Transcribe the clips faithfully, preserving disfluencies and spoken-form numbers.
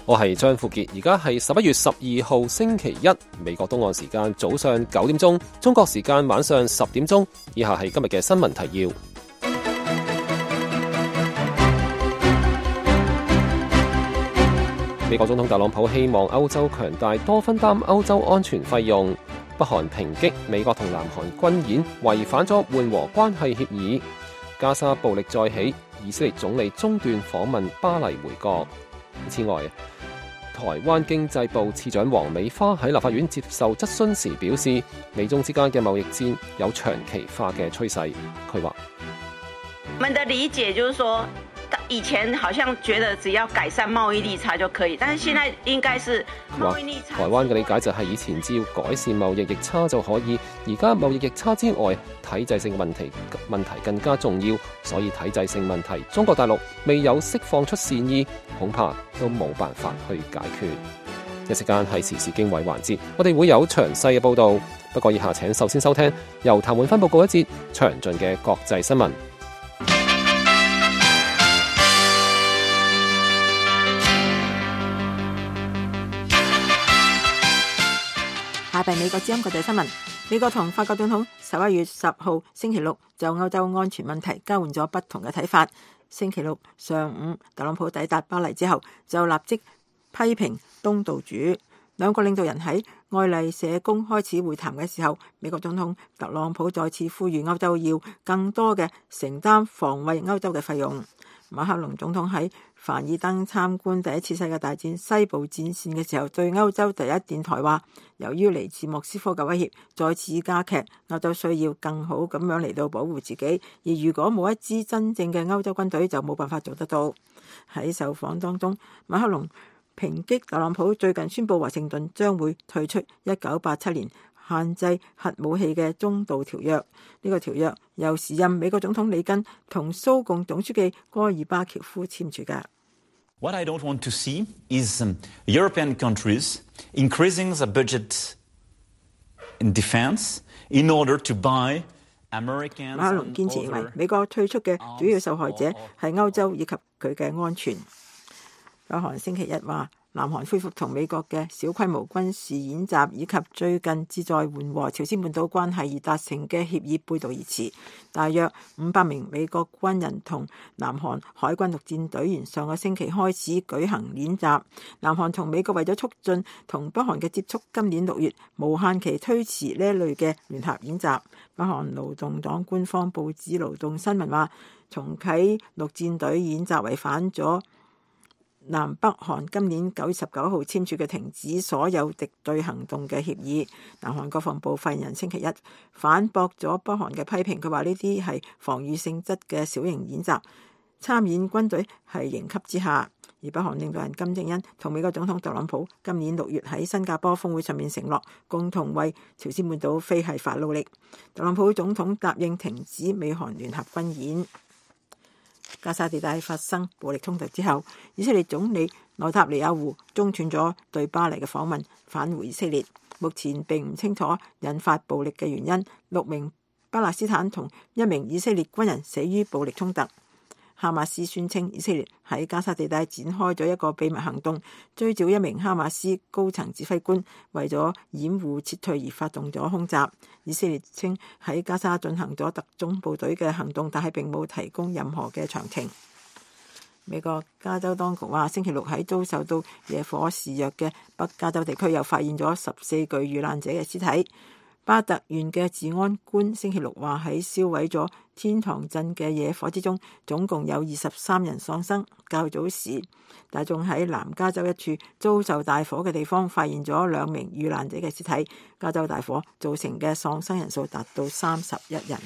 我係張富傑，而家係十一月十二號星期一，美國東岸時間早上九點鐘，中國時間晚上十點鐘。以下係今日嘅新聞提要。美國總統特朗普希望歐洲強大，多分擔歐洲安全費用。北韓抨擊美國同南韓軍演違反咗緩和關係協議。加沙暴力再起，以色列總理中斷訪問巴黎回國。此外，台灣經濟部次長黃美花喺立法院接受質詢時表示，美中之間嘅貿易戰有長期化嘅趨勢。佢話： 我們的理解就是說，以前好像覺得只要改善貿易逆差就可以，但是現在應該是貿易逆差。 台灣嘅理解就係以前只要改善貿易逆差就可以，而家貿易逆差之外，體制性問題問題更加重要，所以體制性問題中國大陸未有釋放出善意，恐怕都冇辦法去解決。一時間係時事經緯環節，我哋會有詳細嘅報導，不過以下請首先收聽由譚滿芬報告一節詳盡嘅國際新聞。 下邊美國之音國際新聞。美國同法國總統十一月十號星期六就歐洲安全問題交換咗不同嘅睇法。星期六上午，特朗普抵達巴黎之後，就立即批評東道主。兩個領導人喺愛麗舍宮開始會談嘅時候，美國總統特朗普再次呼籲歐洲要更多嘅承擔防衛歐洲嘅費用。馬克龍總統喺凡爾登參觀第一次世界大戰西部戰線嘅時候，對歐洲第一電台話：由於嚟自莫斯科嘅威脅再次加劇，歐洲需要更好咁樣嚟到保護自己。而如果冇一支真正嘅歐洲軍隊，就冇辦法做得到。喺受訪當中，馬克龍抨擊特朗普最近宣布華盛頓將會退出一九八七年限制核武器嘅中導條約。呢個條約由時任美國總統里根同蘇共總書記戈爾巴喬夫簽署嘅。 What I don't want to see is European countries increasing the budget in defense in order to buy American。 馬克龍堅持認為美國退出嘅主要受害者係歐洲以及佢嘅安全。北韓星期一話，南韓恢復同美國嘅小規模軍事演習，以及最近旨在緩和朝鮮半島關係而達成嘅協議背道而馳。大約五百名美國軍人同南韓海軍陸戰隊員上個星期開始舉行演習。南韓同美國為咗促進同北韓嘅接觸，今年六月無限期推遲呢一類嘅聯合演習。北韓勞動黨官方報紙勞動新聞話，重啟陸戰隊演習違反咗南北韓今年九月十九號簽署嘅停止所有敵對行動嘅協議。南韓國防部發言人星期一反駁咗北韓嘅批評，佢話呢啲係防禦性質嘅小型演習，參演軍隊係刑級之下。而北韓領導人金正恩同美國總統特朗普今年六月喺新加坡峰會上面承諾共同為朝鮮半島非核化努力。特朗普總統答應停止美韓聯合軍演。加沙地帶發生暴力衝突之後，以色列總理內塔尼亞胡中斷咗對巴黎嘅訪問，返回以色列。目前並唔清楚引發暴力嘅原因。六名巴勒斯坦同一名以色列軍人死於暴力衝突。哈馬斯宣稱以色列喺加沙地帶展開咗一個秘密行動，追剿一名哈馬斯高層指揮官，為咗掩護撤退而發動咗空襲。以色列稱喺加沙進行咗特種部隊嘅行動，但係並冇提供任何嘅詳情。美國加州當局話，星期六喺遭受到野火肆虐嘅北加州地區又發現咗十四具遇難者嘅屍體。巴特縣嘅治安官星期六話，喺燒毀咗天堂鎮嘅野火之中，總共有二十三人喪生。較早時，大眾喺南加州一處遭受大火嘅地方發現咗兩名遇難者嘅屍體。加州大火造成嘅喪生人數達到三十一人。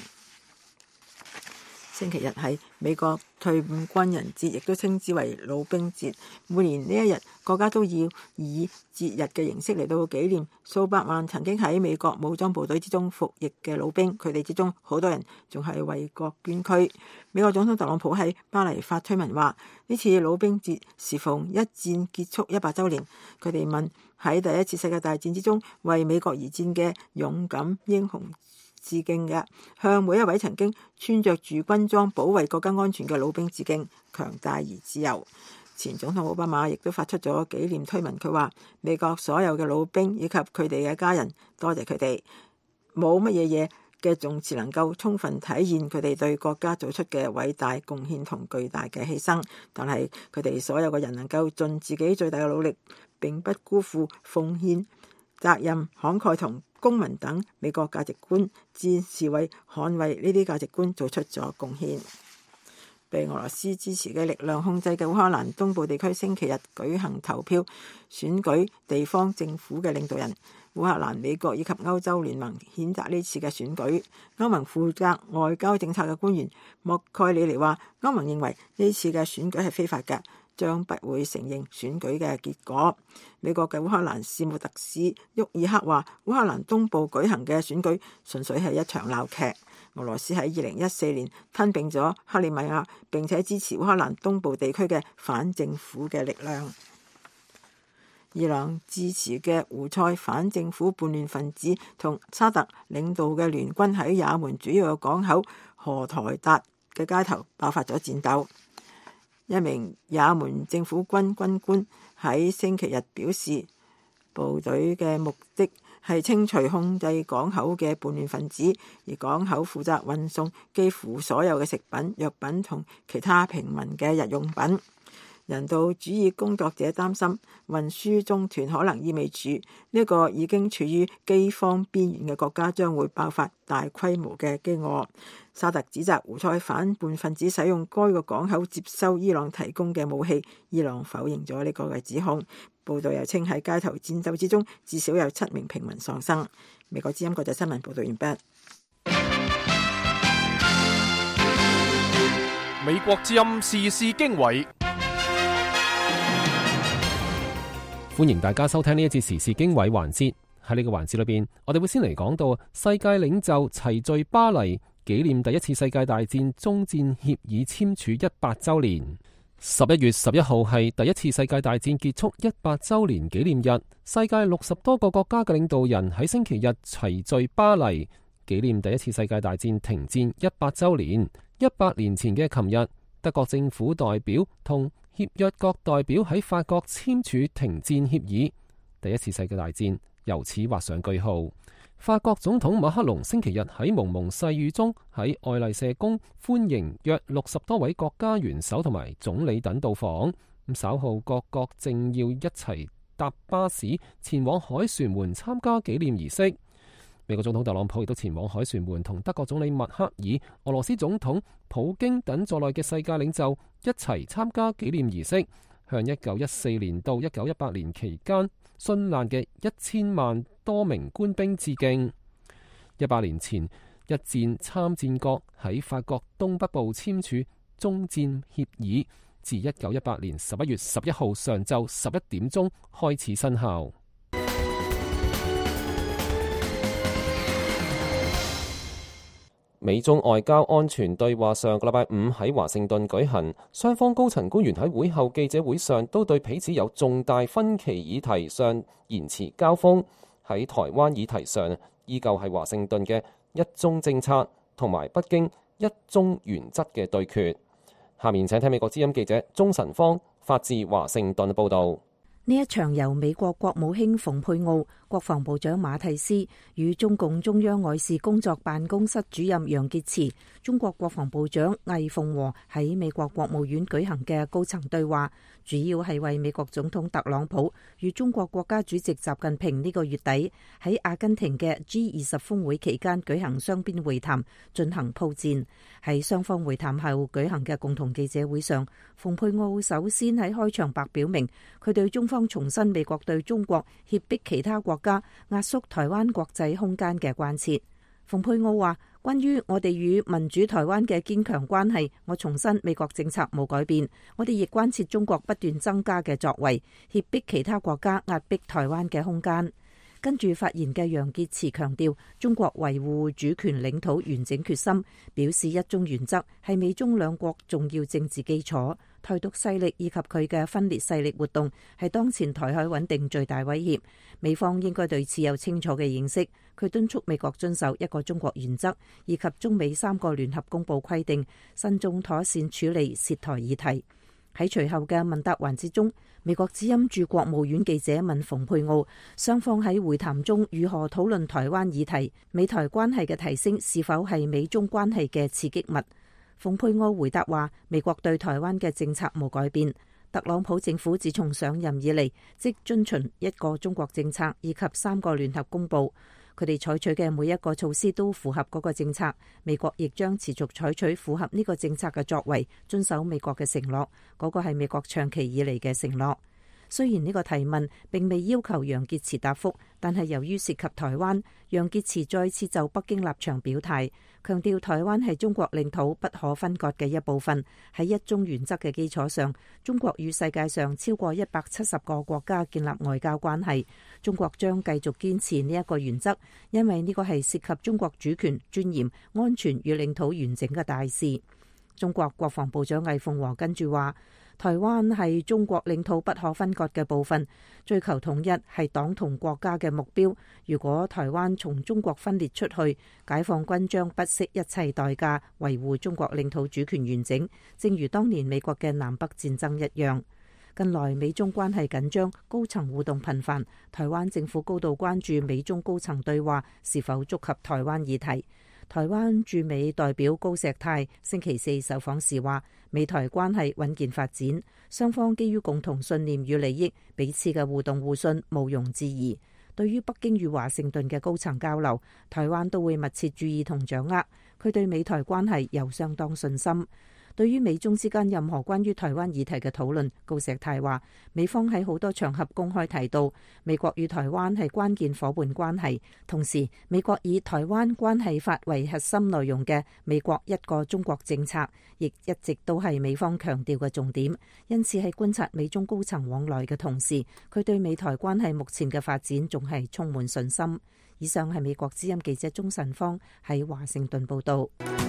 星期日係美國退伍軍人節，亦都稱之為老兵節。每年呢一日，國家都要以節日嘅形式嚟到紀念數百萬曾經喺美國武裝部隊之中服役嘅老兵。佢哋之中好多人仲係為國捐軀。美國總統特朗普喺巴黎發推文話，呢次老兵節時逢一戰結束一百週年。佢哋問喺第一次世界大戰之中為美國而戰嘅勇敢英雄致敬嘅，向每一位曾經穿着住軍裝保衛國家安全嘅老兵致敬。強大而自由。 前總統奧巴馬亦都發出咗紀念推文，佢話美國所有嘅老兵以及佢哋嘅家人，多謝佢哋，冇乜嘢嘢嘅頌詞能夠充分體現佢哋對國家做出嘅偉大貢獻同巨大嘅犧牲，但係佢哋所有嘅人能夠盡自己最大嘅努力，並不辜負奉獻、責任、慷慨同公民等美國價值觀，戰士為捍衛呢啲價值觀做出咗貢獻。被俄羅斯支持嘅力量控制嘅烏克蘭東部地區星期日舉行投票，選舉地方政府嘅領導人。烏克蘭、美國以及歐洲聯盟譴責呢次嘅選舉。歐盟負責外交政策嘅官員莫蓋里尼話，歐盟認為呢次嘅選舉係非法嘅，將不會承認選舉嘅結果。美國嘅烏克蘭事務特使沃爾克話，烏克蘭東部舉行嘅選舉純粹係一場鬧劇。俄羅斯喺二零一四年吞併咗克里米亞，並且支持烏克蘭東部地區嘅反政府嘅力量。伊朗支持嘅胡塞反政府叛亂分子同沙特領導嘅聯軍喺也門主要嘅港口荷台達嘅街頭爆發咗戰鬥。一名也門政府軍軍官喺星期日表示，部隊嘅目的係清除控制港口嘅叛亂分子，而港口負責運送幾乎所有嘅食品、藥品同其他平民嘅日用品。人道主義工作者擔心運輸中斷可能意味住呢個已經處於饑荒邊緣嘅國家將會爆發大規模嘅饑餓。沙特指責胡塞反叛分子使用該個港口接收伊朗提供嘅武器，伊朗否認咗呢個嘅指控。報道又稱喺街頭戰鬥之中至少有七名平民喪生。美國之音國際新聞報道完畢。 美國之音時事經緯。 歡迎大家收聽呢一節時事經緯環節。喺呢個環節裏邊，我哋會先嚟講到世界領袖齊聚巴黎，紀念第一次世界大戰終戰協議簽署一百週年。十一月十一號係第一次世界大戰結束一百週年紀念日，世界六十多個國家嘅領導人喺星期日齊聚巴黎，紀念第一次世界大戰停戰一百週年。一百年前嘅琴日，德國政府代表同協約國代表喺法國簽署停戰協議，第一次世界大戰由此畫上句號。法國總統馬克龍星期日喺蒙蒙細雨中喺愛麗舍宮歡迎約六十多位國家元首同埋總理等到訪。咁稍後各國正要一齊搭巴士前往凱旋門參加紀念儀式。美國總統特朗普亦都前往凱旋門同德國總理默克爾、俄羅斯總統普京等在內嘅世界領袖一齊參加紀念儀式，向一九一四年到一九一八年期間殉難嘅一千萬多名官兵致敬。一百年前，一戰參戰國喺法國東北部簽署終戰協議，自一九一八年十一月十一號上晝十一點鐘開始生效。美中外交安全對話上個禮拜五喺華盛頓舉行，雙方高層官員喺會後記者會上都對彼此有重大分歧議題上言辭交鋒。喺台灣議題上，依舊係華盛頓嘅一中政策同埋北京一中原則嘅對決。下面請聽美國之音記者鍾晨芳發自華盛頓報導。 呢一場由美國國務卿蓬佩奧、國防部長馬蒂斯與中共中央外事工作辦公室主任楊潔篪、中國國防部長魏鳳和喺美國國務院舉行嘅高層對話，主要係為美國總統特朗普與中國國家主席習近平呢個月底喺阿根廷嘅 G 二十峰會期間舉行雙邊會談進行鋪墊。喺雙方會談後舉行嘅共同記者會上，蓬佩奧首先喺開場白表明佢對中方重申美國對中國脅迫其他國家壓縮台灣國際空間嘅關切。蓬佩奧話，關於我哋與民主台灣嘅堅強關係，我重申美國政策冇改變，我哋亦關切中國不斷增加嘅作為，脅迫其他國家壓迫台灣嘅空間。跟住發言嘅楊潔篪強調中國維護主權領土完整決心，表示一中原則係美中兩國重要政治基礎，台獨勢力以及佢嘅分裂勢力活動係當前台海穩定最大威脅，美方應該對此有清楚嘅認識。佢敦促美國遵守一個中國原則以及中美三個聯合公報規定，慎重妥善處理涉台議題。 喺隨後嘅問答環節中，美國之音駐國務院記者問蓬佩奧，雙方喺會談中如何討論台灣議題，美台關係嘅提升是否係美中關係嘅刺激物。蓬佩奧回答話，美國對台灣嘅政策冇改變，特朗普政府自從上任以嚟，即遵循一個中國政策以及三個聯合公報。佢哋採取嘅每一個措施都符合嗰個政策，美國亦將持續採取符合呢個政策嘅作為，遵守美國嘅承諾，嗰個係美國長期以嚟嘅承諾。雖然呢個提問並未要求楊潔篪答覆，但係由於涉及台灣，楊潔篪再次就北京立場表態，強調台灣係中國領土不可分割嘅一部分。喺一中原則嘅基礎上，中國與世界上超過一百七十個國家建立外交關係。中國將繼續堅持呢一個原則，因為呢個係涉及中國主權、尊嚴、安全與領土完整嘅大事。中國國防部長魏鳳和跟住話，台灣係中國領土不可分割嘅部分，追求統一係黨同國家嘅目標。如果台灣從中國分裂出去，解放軍將不惜一切代價維護中國領土主權完整，正如當年美國嘅南北戰爭一樣。近來美中關係緊張，高層互動頻繁，台灣政府高度關注美中高層對話是否觸及台灣議題。台灣駐美代表高石泰星期四受訪時話，美台關係穩健發展，雙方基於共同信念與利益，彼此嘅互動互信毋庸置疑。對於北京與華盛頓嘅高層交流，台灣都會密切注意同掌握。佢對美台關係有相當信心。對於美中之間任何關於台灣議題嘅討論，高石泰話，美方喺好多場合公開提到美國與台灣係關鍵夥伴關係，同時美國以台灣關係法為核心內容嘅美國一個中國政策，亦一直都係美方強調嘅重點。因此喺觀察美中高層往來嘅同時，佢對美台關係目前嘅發展仲係充滿信心。以上係美國之音記者鍾晨芳喺華盛頓報道。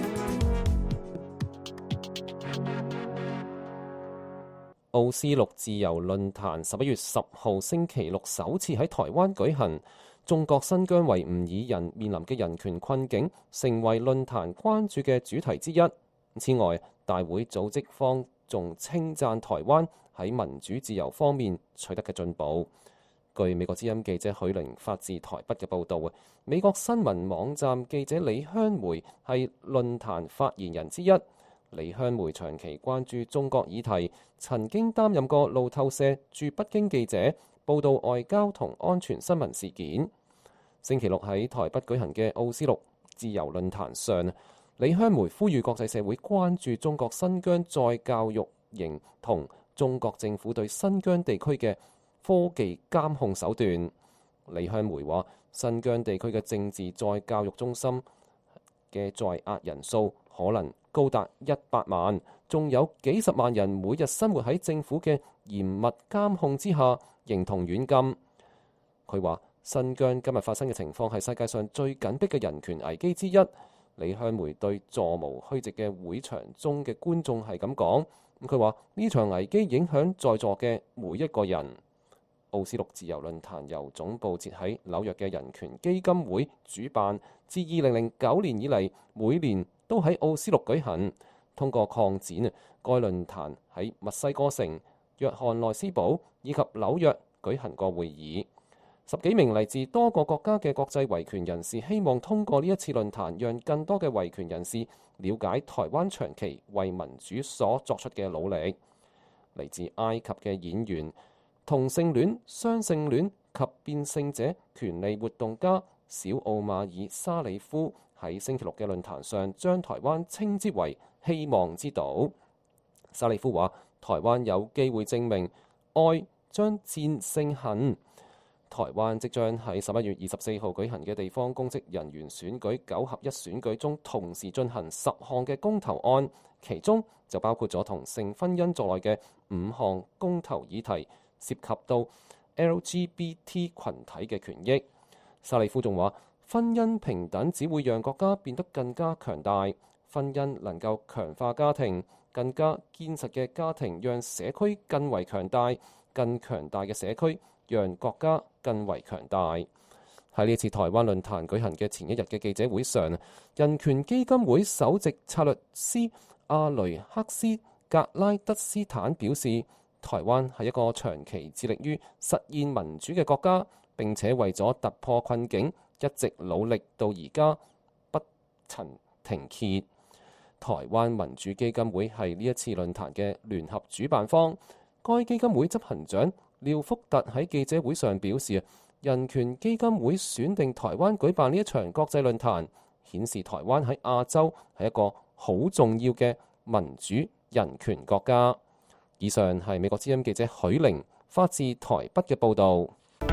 奧斯陸自由論壇十一月十號星期六首次喺台灣舉行，中國新疆維吾爾人面臨嘅人權困境成為論壇關注嘅主題之一。此外，大會組織方仲稱讚台灣喺民主自由方面取得嘅進步。據美國之音記者許玲發自台北嘅報導，美國新聞網站記者李香梅係論壇發言人之一。李香梅長期關注中國議題，曾經擔任過路透社駐北京記者，報導外交同安全新聞事件。星期六喺台北舉行嘅奧斯陸自由論壇上，李香梅呼籲國際社會關注中國新疆再教育營同中國政府對新疆地區嘅科技監控手段。李香梅話，新疆地區嘅政治再教育中心嘅在押人數可能高達一百萬，仲有幾十萬人每日生活喺政府嘅嚴密監控之下，形同軟禁。佢話新疆今日發生嘅情況係世界上最緊迫嘅人權危機之一。李香梅對座無虛席嘅會場中嘅觀眾係咁講，佢話呢場危機影響在座嘅每一個人。奧斯陸自由論壇由總部設喺紐約嘅人權基金會主辦，自二零零九年以嚟，每年都喺奧斯陸舉行。通過擴展，該論壇喺墨西哥城、約翰內斯堡以及紐約舉行過會議。十幾名嚟自多個國家嘅國際維權人士希望通過呢一次論壇，讓更多嘅維權人士了解台灣長期為民主所作出嘅努力。嚟自埃及嘅演員、同性戀、雙性戀及變性者權利活動家小奧馬爾沙里夫喺星期六嘅論壇上將台灣稱之為希望之島。沙里夫話：台灣有機會證明愛將戰勝恨。台灣即將喺十一月二十四號舉行嘅地方公職人員選舉九合一選舉中，同時進行十項嘅公投案，其中就包括咗同性婚姻在內嘅五項公投議題，涉及到 L G B T 群體嘅權益。沙里夫仲話：婚姻平等只會讓國家變得更加強大，婚姻能夠強化家庭，更加堅實嘅家庭讓社區更為強大，更強大嘅社區讓國家更為強大。喺呢次台灣論壇舉行嘅前一日嘅記者會上，人權基金會首席策略師阿雷克斯格拉德斯坦表示，台灣係一個長期致力於實現民主嘅國家，並且為咗突破困境，一直努力到而家不曾停歇。台灣民主基金會係呢一次論壇嘅聯合主辦方。該基金會執行長廖福特喺記者會上表示，人權基金會選定台灣舉辦呢一場國際論壇，顯示台灣喺亞洲係一個好重要嘅民主人權國家。以上係美國之音記者許玲發自台北嘅報導。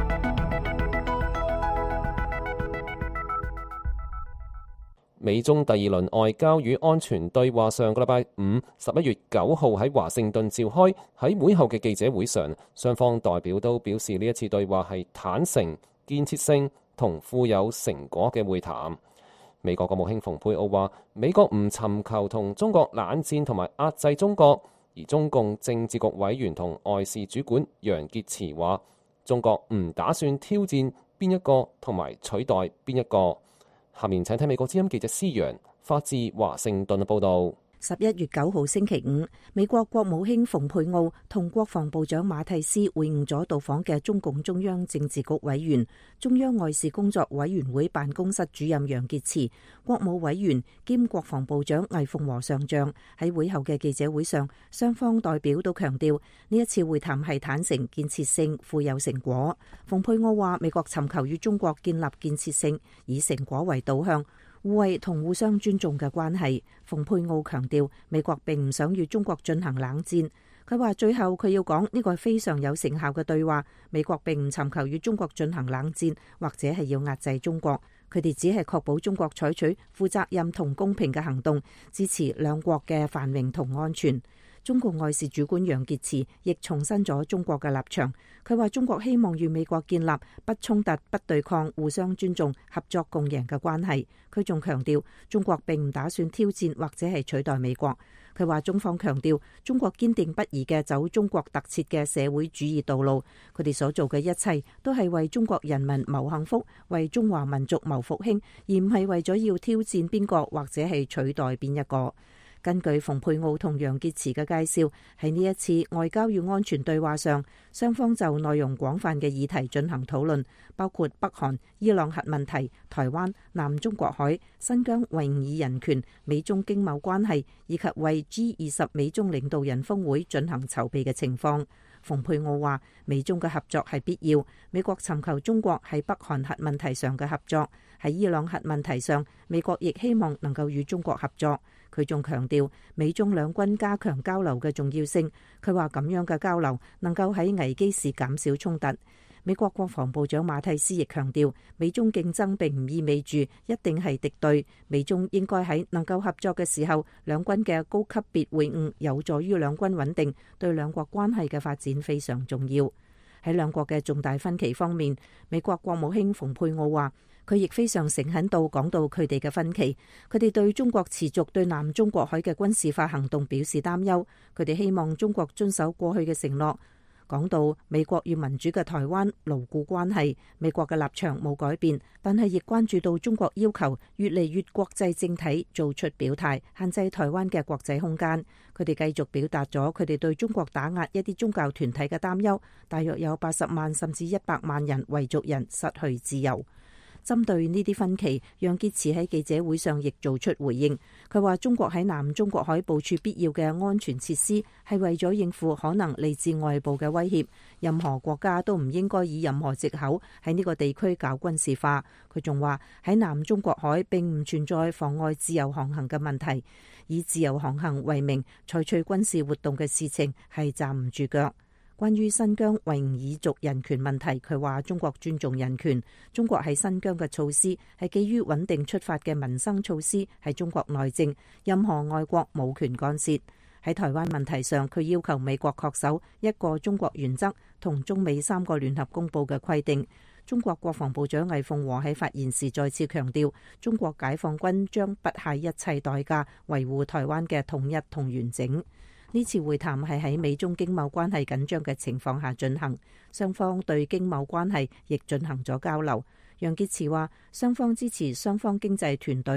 美中第二輪外交與安全對話上個禮拜五十一月九號喺華盛頓召開，喺會後嘅記者會上，雙方代表都表示呢一次對話係坦誠、建設性同富有成果嘅會談。美國國務卿蓬佩奧話：美國唔尋求同中國冷戰同埋壓制中國。而中共政治局委員同外事主管楊潔篪話：中國唔打算挑戰邊一個同埋取代邊一個。下面請睇美國之音記者施陽發自華盛頓嘅報導。 十一月九號星期五，美國國務卿蓬佩奧同國防部長馬蒂斯會晤咗到訪嘅中共中央政治局委員、中央外事工作委員會辦公室主任楊潔篪、國務委員兼國防部長魏鳳和上將。喺會後嘅記者會上，雙方代表都強調呢一次會談係坦誠、建設性、富有成果。蓬佩奧話：美國尋求與中國建立建設性、以成果為導向、互惠同互相尊重嘅關係。蓬佩奧強調，美國並唔想與中國進行冷戰。佢話最後佢要講呢個係非常有成效嘅對話。美國並唔尋求與中國進行冷戰，或者係要壓制中國。佢哋只係確保中國採取負責任同公平嘅行動，支持兩國嘅繁榮同安全。中共外事主管楊潔篪亦重申咗中國嘅立場。佢話中國希望與美國建立不衝突、不對抗、互相尊重、合作共贏嘅關係。佢仲強調中國並唔打算挑戰或者係取代美國。佢話中方強調中國堅定不移嘅走中國特設嘅社會主義道路。佢哋所做嘅一切都係為中國人民謀幸福，為中華民族謀復興，而唔係為咗要挑戰邊個或者係取代邊一個。根據蓬佩奧同楊潔篪嘅介紹，喺呢一次外交與安全對話上，雙方就內容廣泛嘅議題進行討論，包括北韓、伊朗核問題、台灣、南中國海、新疆維吾爾人權、美中經貿關係，以及為 G 二十美中領導人峰會進行籌備嘅情況。蓬佩奧話：美中嘅合作係必要，美國尋求中國喺北韓核問題上嘅合作，喺伊朗核問題上，美國亦希望能夠與中國合作。佢仲強調美中兩軍加強交流嘅重要性。佢話咁樣嘅交流能夠喺危機時減少衝突。美國國防部長馬蒂斯亦強調，美中競爭並唔意味住一定係敵對，美中應該喺能夠合作嘅時候，兩軍嘅高級別會晤有助於兩軍穩定，對兩國關係嘅發展非常重要。喺兩國嘅重大分歧方面，美國國務卿蓬佩奧話，佢亦非常誠懇到講到佢哋嘅分歧。佢哋對中國持續對南中國海嘅軍事化行動表示擔憂。佢哋希望中國遵守過去嘅承諾。講到美國與民主嘅台灣牢固關係，美國嘅立場冇改變，但係亦關注到中國要求越嚟越國際政體做出表態，限制台灣嘅國際空間。佢哋繼續表達咗佢哋對中國打壓一啲宗教團體嘅擔憂，大約有八十萬甚至一百萬人維族人失去自由。針對呢啲分歧，楊潔篪喺記者會上亦做出回應。佢話中國喺南中國海部署必要嘅安全設施，係為咗應付可能嚟自外部嘅威脅。任何國家都唔應該以任何藉口喺呢個地區搞軍事化。佢仲話喺南中國海並唔存在妨礙自由航行嘅問題，以自由航行為名採取軍事活動嘅事情係站唔住腳。關於新疆維吾爾族人權問題，佢話中國尊重人權。中國喺新疆嘅措施係基於穩定出發嘅民生措施，係中國內政，任何外國冇權干涉。喺台灣問題上，佢要求美國恪守一個中國原則同中美三個聯合公佈嘅規定。中國國防部長魏鳳和喺發言時再次強調，中國解放軍將不惜一切代價維護台灣嘅統一同完整。呢次會談係喺美中經貿關係緊張嘅情況下進行，雙方對經貿關係亦進行咗交流。楊潔篪話，雙方支持雙方經濟團隊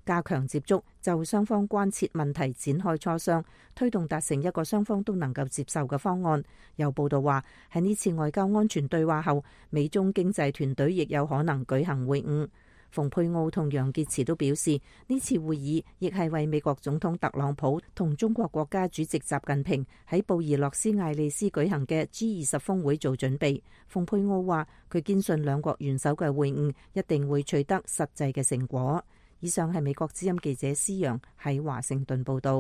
加強接觸，就雙方關切問題展開磋商，推動達成一個雙方都能夠接受嘅方案。有報道話，喺呢次外交安全對話後，美中經濟團隊亦有可能舉行會晤。蓬佩奧同楊潔篪都表示，呢次會議亦係為美國總統特朗普同中國國家主席習近平喺布宜諾斯艾利斯舉行嘅 G 二十峰會做準備。蓬佩奧話，佢堅信兩國元首嘅會晤一定會取得實際嘅成果。以上係美國之音記者施陽喺華盛頓報道。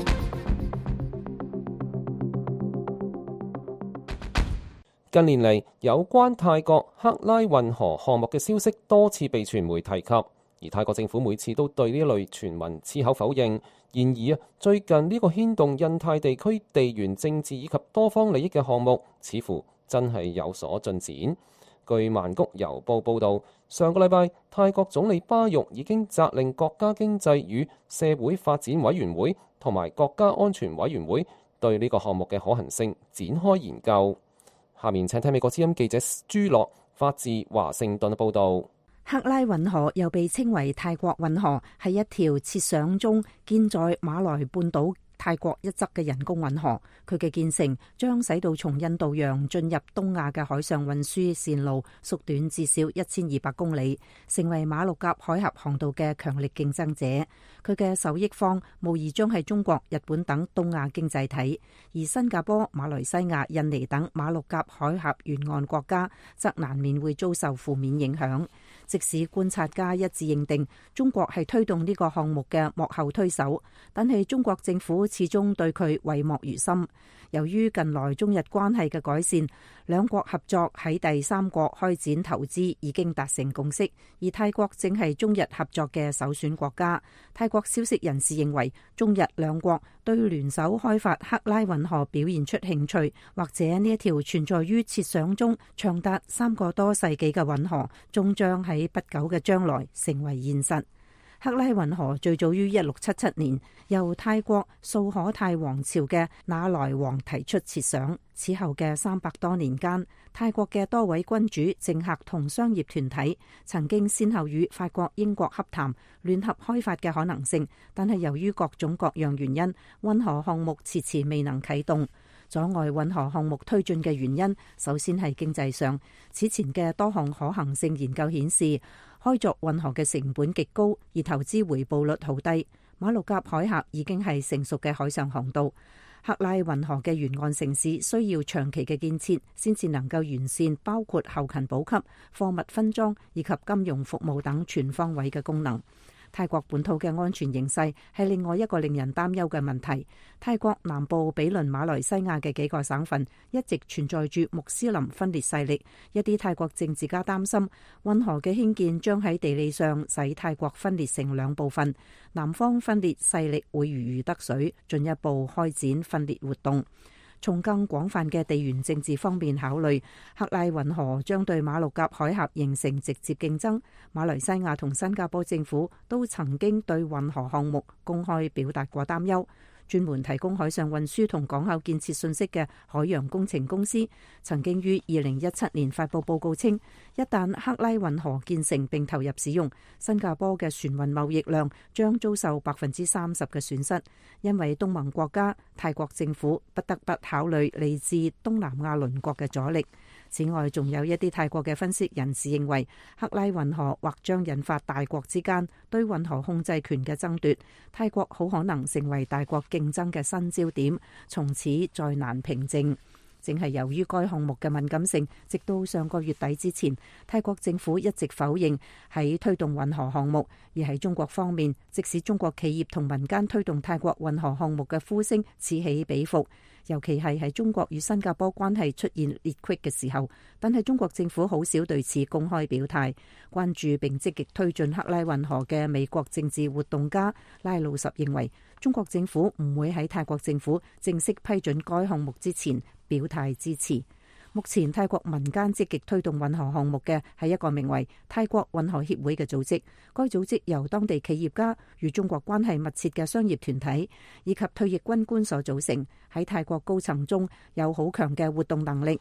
近年嚟，有關泰國克拉運河項目嘅消息多次被傳媒提及，而泰國政府每次都對呢類傳聞矢口否認。然而啊，最近呢個牽動印太地區地緣政治以及多方利益嘅項目，似乎真係有所進展。據曼谷郵報報導，上個禮拜泰國總理巴育已經責令國家經濟與社會發展委員會同埋國家安全委員會對呢個項目嘅可行性展開研究。下面請睇美國之音記者朱樂發自華盛頓嘅報導。 克拉運河又被稱為泰國運河，係一條設想中建在馬來半島泰國一側嘅人工運河。佢嘅建成將使到從印度洋進入東亞嘅海上運輸線路縮短至少一千二百公里，成為馬六甲海峽航道嘅強力競爭者。佢嘅受益方無疑將係中國、日本等東亞經濟體，而新加坡、馬來西亞、印尼等馬六甲海峽沿岸國家則難免會遭受負面影響。即使觀察家一致認定中國係推動呢個項目嘅幕後推手，但係中國政府始終對佢諱莫如深。由於近來中日關係嘅改善，兩國合作喺第三國開展投資已經達成共識，而泰國正係中日合作嘅首選國家。泰國消息人士認為，中日兩國對聯手開發克拉運河表現出興趣，或者呢一條存在於設想中長達三個多世紀嘅運河，終將喺不久嘅將來成為現實。克拉運河最早於一六七七年，由泰國素可泰王朝嘅那萊王提出設想。此後嘅三百多年間，泰國嘅多位君主、政客同商業團體曾經先後與法國、英國洽談聯合開發嘅可能性，但係由於各種各樣原因，運河項目遲遲未能啟動。阻礙運河項目推進嘅原因，首先係經濟上。此前嘅多項可行性研究顯示，開鑿運河嘅成本極高，而投資回報率好低。馬六甲海峽已經係成熟嘅海上航道，克拉運河嘅沿岸城市需要長期嘅建設，先至能夠完善包括後勤補給、貨物分裝以及金融服務等全方位嘅功能。泰國本土嘅安全形勢係另外一個令人擔憂嘅問題。泰國南部毗鄰馬來西亞嘅幾個省份一直存在住穆斯林分裂勢力，一啲泰國政治家擔心運河嘅興建將喺地理上使泰國分裂成兩部分，南方分裂勢力會如魚得水，進一步開展分裂活動。從更廣泛嘅地緣政治方面考慮，克拉運河將對馬六甲海峽形成直接競爭。馬來西亞同新加坡政府都曾經對運河項目公開表達過擔憂。專門提供海上運輸同港口建設信息嘅海洋工程公司曾經於二零一七年發布報告稱，一旦克拉運河建成並投入使用，新加坡嘅船運貿易量將遭受百分之三十嘅損失，因為東盟國家泰國政府不得不考慮嚟自東南亞鄰國嘅阻力。此外，仲有一啲泰國嘅分析人士認為，克拉運河或將引發大國之間對運河控制權嘅爭奪，泰國好可能成為大國競爭嘅新焦點，從此再難平靜。正係由於該項目嘅敏感性，直到上個月底之前，泰國政府一直否認喺推動運河項目，而喺中國方面，即使中國企業同民間推動泰國運河項目嘅呼聲此起彼伏，尤其係喺中國與新加坡關係出現裂隙嘅時候，但係中國政府好少對此公開表態。關注並積極推進克拉運河嘅美國政治活動家拉魯什認為，中國政府唔會喺泰國政府正式批准該項目之前表態支持。目前泰國民間積極推動運河項目嘅係一個名為泰國運河協會嘅組織，該組織由當地企業家與中國關係密切嘅商業團體以及退役軍官所組成，喺泰國高層中有好強嘅活動能力。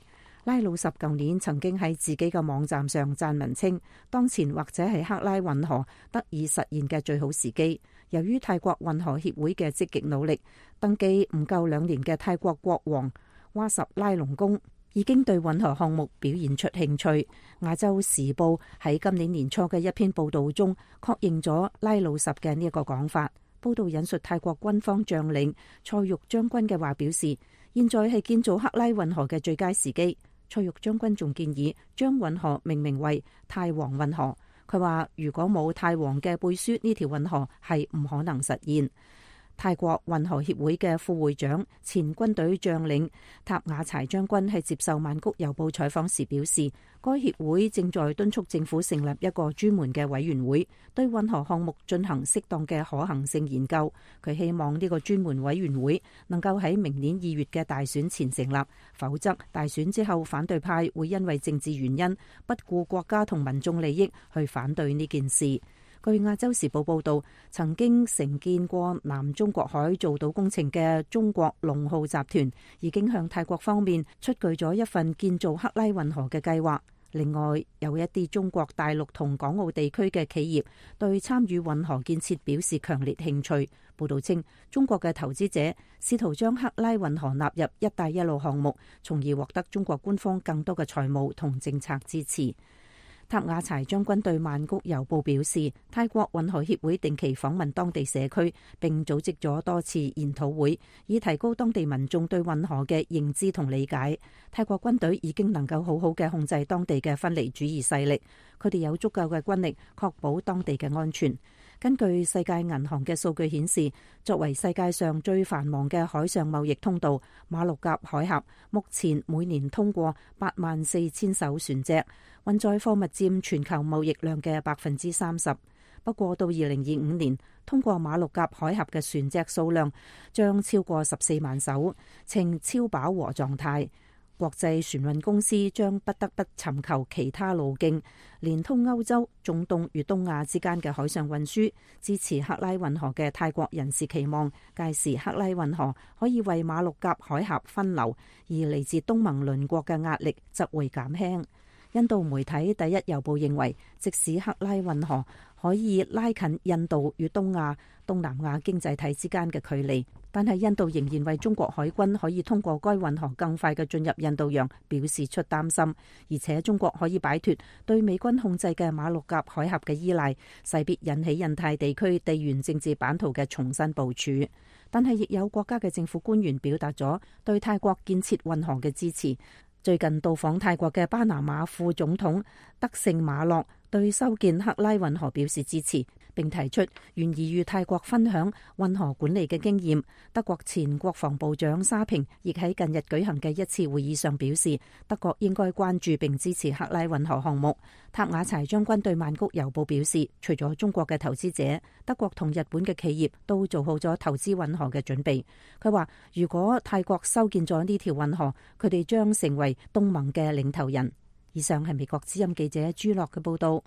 拉魯什舊年曾經喺自己嘅網站上撰文稱，當前或者係克拉運河得以實現嘅最好時機。由於泰國運河協會嘅積極努力，登基唔夠兩年嘅泰國國王哇什拉隆功已經對運河項目表現出興趣。亞洲時報喺今年年初嘅一篇報導中確認咗拉魯什嘅呢一個講法。報導引述泰國軍方將領蔡玉將軍嘅話表示，現在係建造克拉運河嘅最佳時機。蔡玉將軍仲建議將運河命名為泰皇運河。佢話如果冇泰皇嘅背書，呢條運河係唔可能實現。泰國運河協會嘅副會長、前軍隊將領塔瓦柴將軍喺接受曼谷郵報採訪時表示，該協會正在敦促政府成立一個專門嘅委員會，對運河項目進行適當嘅可行性研究。佢希望呢個專門委員會能夠喺明年二月嘅大選前成立，否則大選之後反對派會因為政治原因不顧國家同民眾利益去反對呢件事。據亞洲時報報導，曾經承建過南中國海造島工程嘅中國龍浩集團已經向泰國方面出具咗一份建造克拉運河嘅計劃。另外，有一啲中國大陸同港澳地區嘅企業對參與運河建設表示強烈興趣。報導稱，中國嘅投資者試圖將克拉運河納入一帶一路項目，從而獲得中國官方更多嘅財務同政策支持。塔瓦柴將軍對曼谷郵報表示，泰國運河協會定期訪問當地社區，並組織咗多次研討會，以提高當地民眾對運河嘅認知同理解。泰國軍隊已經能夠好好嘅控制當地嘅分離主義勢力，佢哋有足夠嘅軍力確保當地嘅安全。根據世界銀行嘅數據顯示，作為世界上最繁忙嘅海上貿易通道，馬六甲海峽目前每年通過八萬四千艘船隻，運載貨物佔全球貿易量嘅百分之三十。不過到二零二五年，通過馬六甲海峽嘅船隻數量將超過十四萬艘，呈超飽和狀態。國際船運公司將不得不尋求其他路徑，連通歐洲、中東與東亞之間嘅海上運輸。支持克拉運河嘅泰國人士期望，屆時克拉運河可以為馬六甲海峽分流，而嚟自東盟鄰國嘅壓力則會減輕。印度媒體第一郵報認為，即使克拉運河可以拉近印度與東亞、東南亞經濟體之間嘅距離，但係印度仍然為中國海軍可以通過該運河更快嘅進入印度洋表示出擔心。而且中國可以擺脫對美軍控制嘅馬六甲海峽嘅依賴，勢必引起印太地區地緣政治版圖嘅重新部署。但係亦有國家嘅政府官員表達咗對泰國建設運河嘅支持。最近到訪泰國嘅巴拿馬副總統德聖馬洛對修建克拉運河表示支持，並提出願意與泰國分享運河管理嘅經驗。德國前國防部長沙平亦喺近日舉行嘅一次會議上表示，德國應該關注並支持克拉運河項目。塔瓦柴將軍對曼谷郵報表示，除咗中國嘅投資者，德國同日本嘅企業都做好咗投資運河嘅準備。佢話，如果泰國修建咗呢條運河，佢哋將成為東盟嘅領頭人。以上係美國之音記者朱樂嘅報道。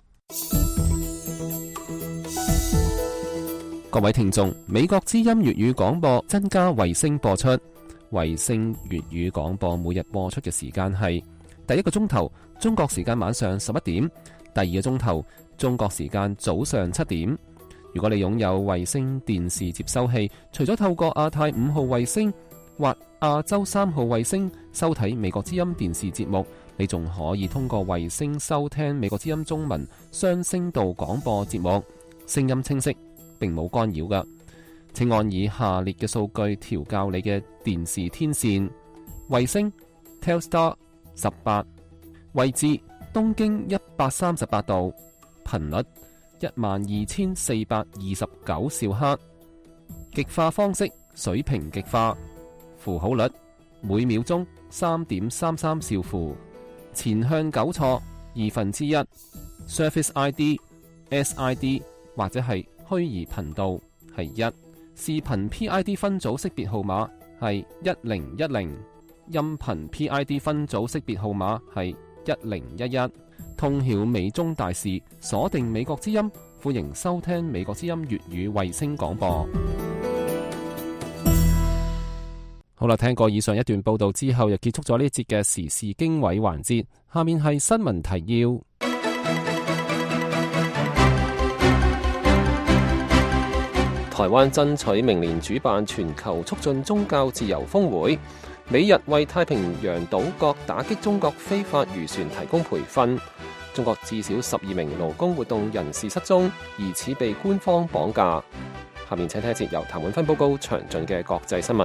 各位聽眾，美國之音粵語廣播增加衛星播出，衛星粵語廣播每日播出嘅時間係第一個鐘頭中國時間晚上十一點，第二個鐘頭中國時間早上七點。如果你擁有衛星電視接收器，除咗透過亞太五號衛星或亞洲三號衛星收睇美國之音電視節目，你仲可以通過衛星收聽美國之音中文雙聲道廣播節目，聲音清晰，並冇干擾㗎。請按以下列嘅數據調校你嘅電視天線：衛星 Telstar 十八，位置東經一百三十八度，頻率一萬二千四百二十九兆赫，極化方式水平極化，符號率每秒鐘三點三三兆符，前向糾錯二分之一 ，Surface I D、S I D 或者係虛擬頻道係一，視頻 P I D 分組識別號碼係一零一零，音頻 P I D 分組識別號碼係一零一一。通曉美中大事，鎖定美國之音，歡迎收聽美國之音粵語衛星廣播。 好啦，聽過以上一段報道之後，又結束咗呢節嘅時事經緯環節。下面係新聞提要。台灣爭取明年主辦全球促進宗教自由峰會。美日為太平洋島國打擊中國非法漁船提供培訓。中國至少十二名勞工活動人士失蹤，疑似被官方綁架。下面請聽一節由譚滿芬報告詳盡嘅國際新聞。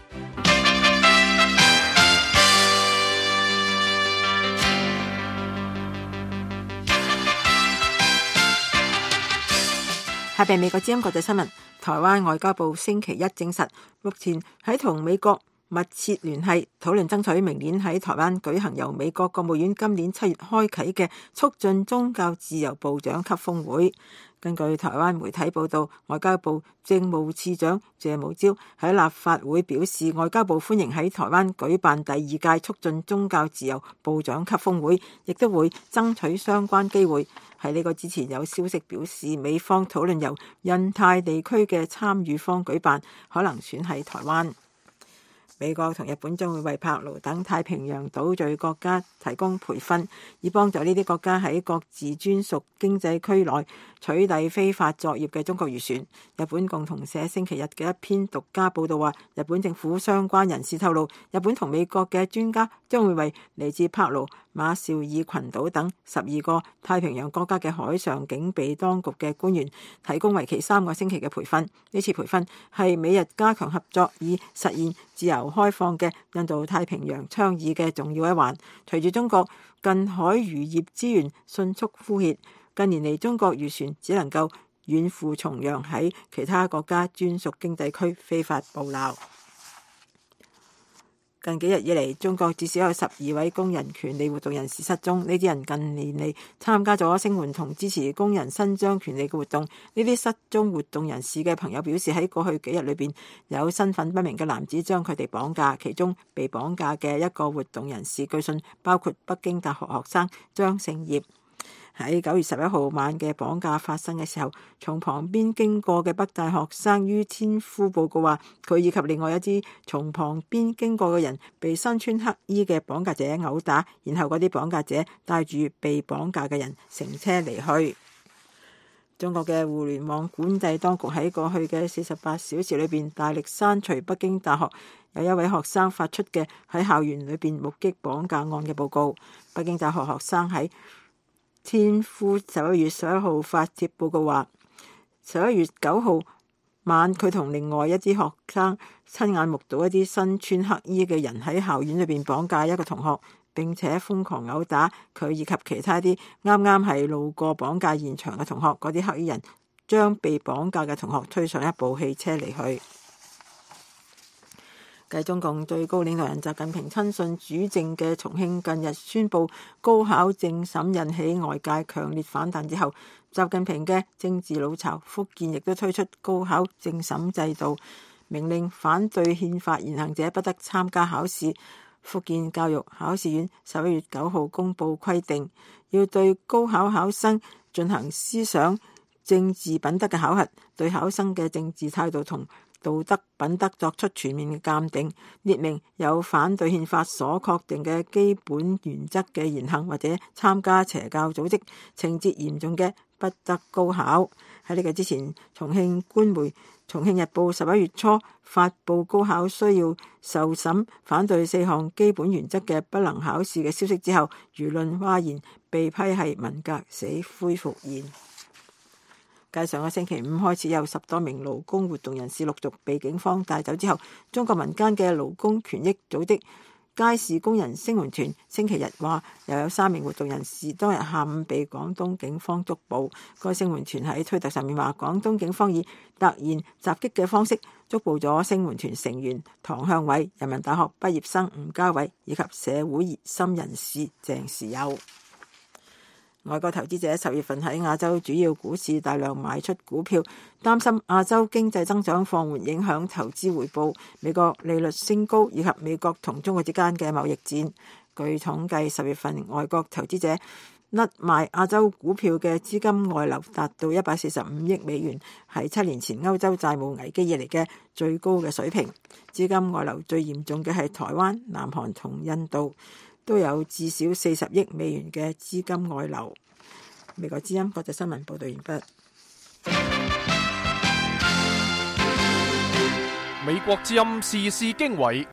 下邊美國之音國際新聞，台灣外交部星期一證實，目前喺同美國密切聯繫，討論爭取明年喺台灣舉行由美國國務院今年七月開啟嘅促進宗教自由部長級峰會。根據台灣媒體報道，外交部政務次長謝武朝喺立法會表示，外交部歡迎喺台灣舉辦第二屆促進宗教自由部長級峰會，亦都會爭取相關機會。喺呢個之前，有消息表示，美方討論由印太地區嘅參與方舉辦，可能選喺台灣。美國同日本將會為帕勞等太平洋島嶼國家提供培訓，以幫助呢啲國家喺各自專屬經濟區內取締非法作業嘅中國漁船。日本共同社星期日嘅一篇獨家報道話，日本政府相關人士透露，日本同美國嘅專家將會為嚟自帕勞、馬紹爾群島等十二個太平洋國家嘅海上警備當局嘅官員提供為期三個星期嘅培訓。呢次培訓係美日加強合作以實現自由開放嘅印度太平洋倡議嘅重要一環。隨住中國近海漁業資源迅速枯竭，近年嚟中國漁船只能夠遠赴重洋，喺其他國家專屬經濟區非法捕撈。近幾日以嚟，中國至少有十二位工人權利活動人士失蹤。呢啲人近年嚟參加咗聲援同支持工人伸張權利嘅活動。呢啲失蹤活動人士嘅朋友表示，喺過去幾日裏邊，有身份不明嘅男子將佢哋綁架。其中被綁架嘅一個活動人士，據信包括北京大學學生張勝業。喺九月十一號晚嘅綁架發生嘅時候，從旁邊經過嘅北大學生于千夫報告話，佢以及另外一啲從旁邊經過嘅人被身穿黑衣嘅綁架者毆打，然後嗰啲綁架者帶住被綁架嘅人乘車離去。中國嘅互聯網管制當局喺過去嘅四十八小時裏邊大力刪除北京大學有一位學生發出嘅喺校園裏邊目擊綁架案嘅報告。北京大學學生喺千夫十一月十一號發帖報告話，十一月九號晚佢同另外一啲學生親眼目睹一啲身穿黑衣嘅人喺校園裏邊綁架一個同學，並且瘋狂毆打佢以及其他啲啱啱係路過綁架現場嘅同學。嗰啲黑衣人將被綁架嘅同學推上一部汽車離去。繼中共最高領導人習近平親信主政嘅重慶近日宣布高考政審引起外界強烈反彈之後，習近平嘅政治老巢福建亦都推出高考政審制度，明令反對憲法言行者不得參加考試。福建教育考試院十一月九號公布規定，要對高考考生進行思想政治品德嘅考核，對考生嘅政治態度同道德品德作出全面嘅鑑定，列明有反對憲法所確定嘅基本原則嘅言行或者參加邪教組織，情節嚴重嘅不得高考。喺呢個之前，重慶官媒《重慶日報》十一月初發布高考需要受審反對四項基本原則嘅不能考試嘅消息之後，輿論譁然，被批係文革死灰復燃。繼上個星期五開始有十多名勞工活動人士陸續被警方帶走之後，中國民間嘅勞工權益組織街市工人聲援團星期日話，又有三名活動人士當日下午被廣東警方捉捕。該聲援團喺推特上面話，廣東警方以突然襲擊嘅方式捉捕咗聲援團成員唐向偉、人民大學畢業生吳家偉以及社會熱心人士鄭時友。外國投資者十月份喺亞洲主要股市大量賣出股票，擔心亞洲經濟增長放緩影響投資回報、美國利率升高以及美國同中國之間嘅貿易戰。據統計，十月份外國投資者甩賣亞洲股票嘅資金外流達到一百四十五億美元，係七年前歐洲債務危機以嚟嘅最高嘅水平。資金外流最嚴重嘅係台灣、南韓同印度，都有至少四十億美元嘅資金外流。美國之音國際新聞報道完畢。 美國之音時事經緯，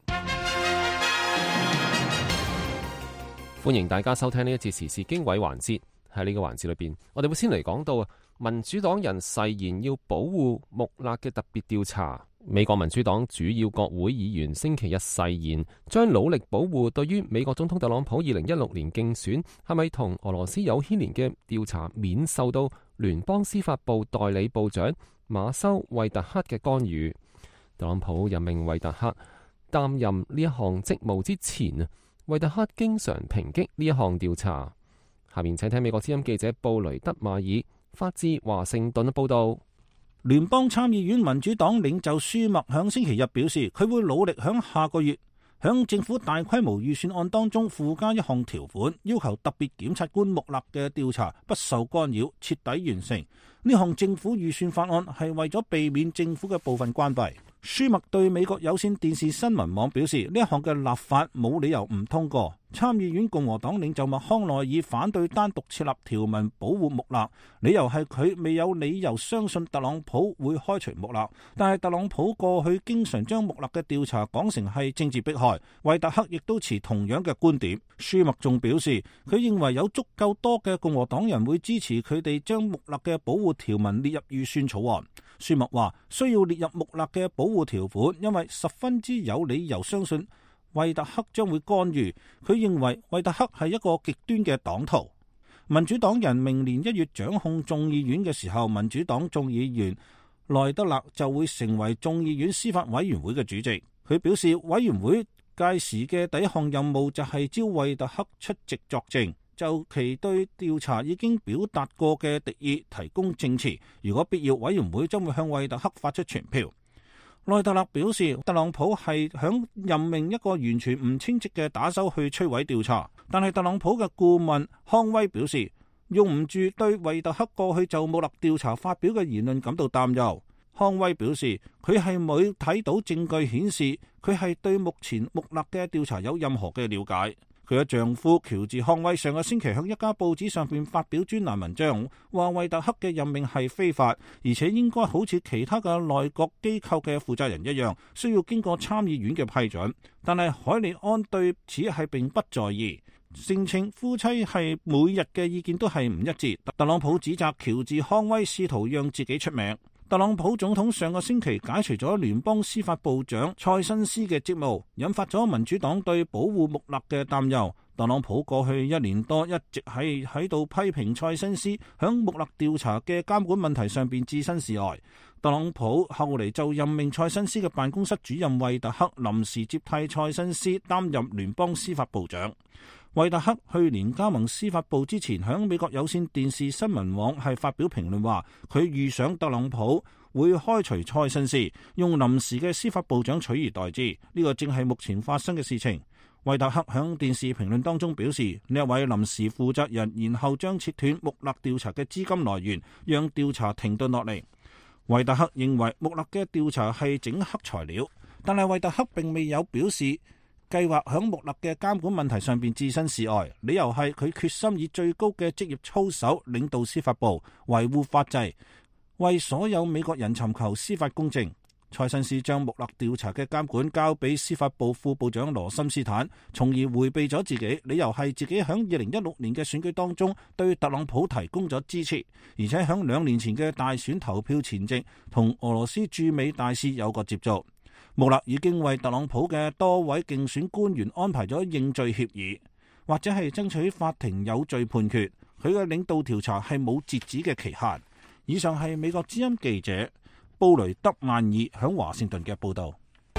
歡迎大家收聽呢一節時事經緯環節。喺呢個環節裏邊，我哋會先嚟講到民主黨人誓言要保護穆勒嘅特別調查。美國民主黨主要國會議員星期日誓言，將努力保護對於美國總統特朗普二零一六年競選係咪同俄羅斯有牽連嘅調查免受到聯邦司法部代理部長馬修惠特克嘅干預。特朗普任命惠特克擔任呢一項職務之前，惠特克經常抨擊呢一項調查。下面請聽美國之音記者布雷德馬爾發自華盛頓嘅報道。 聯邦參議院民主黨領袖舒默響星期日表示，佢會努力響下個月響政府大規模預算案當中附加一項條款，要求特別檢察官穆勒嘅調查不受干擾，徹底完成。呢項政府預算法案係為咗避免政府嘅部分關閉。舒默對美國有線電視新聞網表示，呢一項嘅立法冇理由唔通過。參議院共和黨領袖麥康奈爾反對單獨設立條文保護穆勒，理由係佢未有理由相信特朗普會開除穆勒。但係特朗普過去經常將穆勒嘅調查講成係政治迫害，惠特克亦都持同樣嘅觀點。舒默仲表示，佢認為有足夠多嘅共和黨人會支持佢哋將穆勒嘅保護條文列入預算草案。舒默話需要列入穆勒嘅保護條款，因為十分之有理由相信惠特克將會干預。佢認為惠特克係一個極端嘅黨徒。民主黨人明年一月掌控眾議院嘅時候，民主黨眾議員萊德勒就會成為眾議院司法委員會嘅主席。佢表示，委員會屆時嘅第一項任務就係召惠特克出席作證，就其對調查已經表達過嘅敵意提供證詞。如果必要，委員會將會向惠特克發出傳票。內特勒表示，特朗普係響任命一個完全唔稱職嘅打手去摧毀調查，但係特朗普嘅顧問康威表示，用唔住對惠特克過去就穆勒調查發表嘅言論感到擔憂。康威表示，佢係冇睇到證據顯示佢係對目前穆勒嘅調查有任何嘅了解。佢嘅丈夫喬治康威上個星期喺一家報紙上邊發表專欄文章，話惠特克嘅任命係非法，而且應該好似其他嘅內閣機構嘅負責人一樣，需要經過參議院嘅批准。但係海利安對此係並不在意，聲稱夫妻係每日嘅意見都係唔一致。特朗普指責喬治康威試圖讓自己出名。特朗普總統上個星期解除咗聯邦司法部長蔡新斯嘅職務，引發咗民主黨對保護穆勒嘅擔憂。特朗普過去一年多一直係喺度批評蔡新斯響穆勒調查嘅監管問題上邊置身事外。特朗普後嚟就任命蔡新斯嘅辦公室主任惠特克臨時接替蔡新斯擔任聯邦司法部長。惠特克去年加盟司法部之前，響美國有線電視新聞網係發表評論話，佢預想特朗普會開除蔡新斯，用臨時嘅司法部長取而代之。呢個正係目前發生嘅事情。惠特克響電視評論當中表示，呢一位臨時負責人然後將切斷穆勒調查嘅資金來源，讓調查停頓落嚟。惠特克認為穆勒嘅調查係整黑材料，但係惠特克並未有表示計劃響穆勒嘅監管問題上邊置身事外，理由係佢決心以最高嘅職業操守領導司法部，維護法制，為所有美國人尋求司法公正。蔡新斯將穆勒調查嘅監管交俾司法部副部長羅森斯坦，從而迴避咗自己，理由係自己響二零一六年嘅選舉當中對特朗普提供咗支持，而且響兩年前嘅大選投票前夕同俄羅斯駐美大使有過接觸。穆勒已經為特朗普嘅多位競選官員安排咗認罪協議，或者係爭取法庭有罪判決。佢嘅領導調查係冇截止嘅期限。以上係美國之音記者布雷德曼爾響華盛頓嘅報道。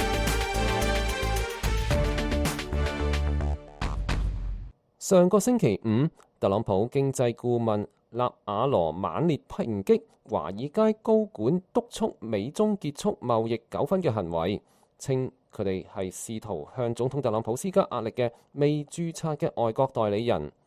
上個星期五，特朗普經濟顧問納瓦羅猛烈抨擊華爾街高管督促美中結束貿易糾紛嘅行為，稱佢哋係試圖向總統特朗普施加壓力嘅未註冊嘅外國代理人。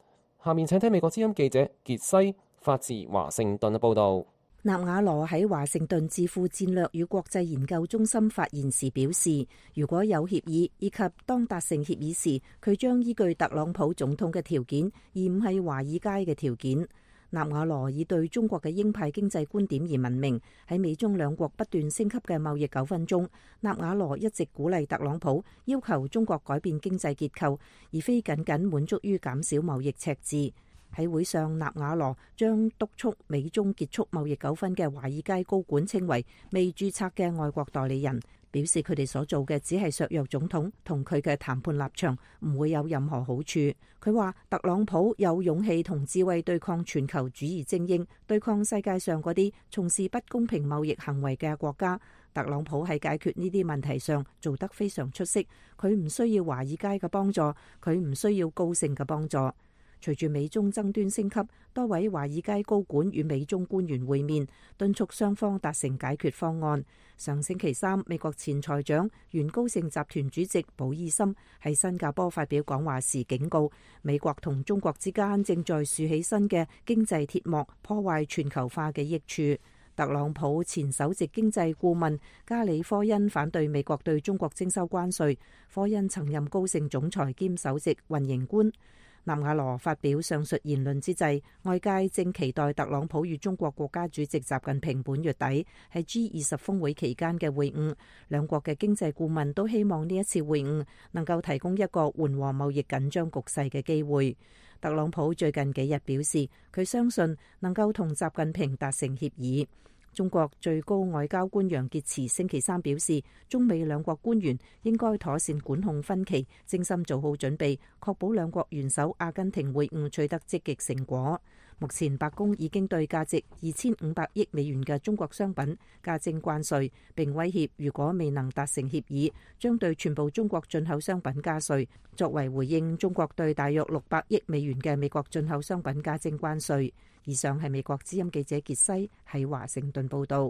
下面請聽美國之音記者傑西發自華盛頓嘅報導。 納瓦羅喺華盛頓智庫戰略與國際研究中心發言時表示，如果有協議以及當達成協議時，佢將依據特朗普總統嘅條件，而唔係華爾街嘅條件。納瓦羅以對中國嘅鷹派經濟觀點而聞名。喺美中兩國不斷升級嘅貿易糾紛中，納瓦羅一直鼓勵特朗普要求中國改變經濟結構，而非僅僅滿足於減少貿易赤字。喺會上，納瓦羅將督促美中結束貿易糾紛嘅華爾街高管稱為未註冊嘅外國代理人，表示佢哋所做嘅只係削弱總統同佢嘅談判立場，唔會有任何好處。佢話特朗普有勇氣同智慧對抗全球主義精英，對抗世界上嗰啲從事不公平貿易行為嘅國家。特朗普喺解決呢啲問題上做得非常出色，佢唔需要華爾街嘅幫助，佢唔需要高盛嘅幫助。隨住美中爭端升級，多位華爾街高管與美中官員會面，敦促雙方達成解決方案。上星期三，美國前財長、原高盛集團主席保爾森喺新加坡發表講話時警告，美國同中國之間正在豎起新嘅經濟鐵幕，破壞全球化嘅益處。特朗普前首席經濟顧問加里科恩反對美國對中國徵收關稅。科恩曾任高盛總裁兼首席運營官。納瓦羅發表上述言論之際，外界正期待特朗普與中國國家主席習近平本月底喺 G 二十峰會期間嘅會晤。兩國嘅經濟顧問都希望呢一次會晤能夠提供一個緩和貿易緊張局勢嘅機會。特朗普最近幾日表示，佢相信能夠同習近平達成協議。中國最高外交官楊潔篪星期三表示，中美兩國官員應該妥善管控分歧，精心做好準備，確保兩國元首阿根廷會晤取得積極成果。目前白宮已經對價值二千五百億美元嘅中國商品加徵關稅，並威脅如果未能達成協議，將對全部中國進口商品加稅。作為回應，中國對大約六百億美元嘅美國進口商品加徵關稅。以上係美國之音記者傑西喺華盛頓報道。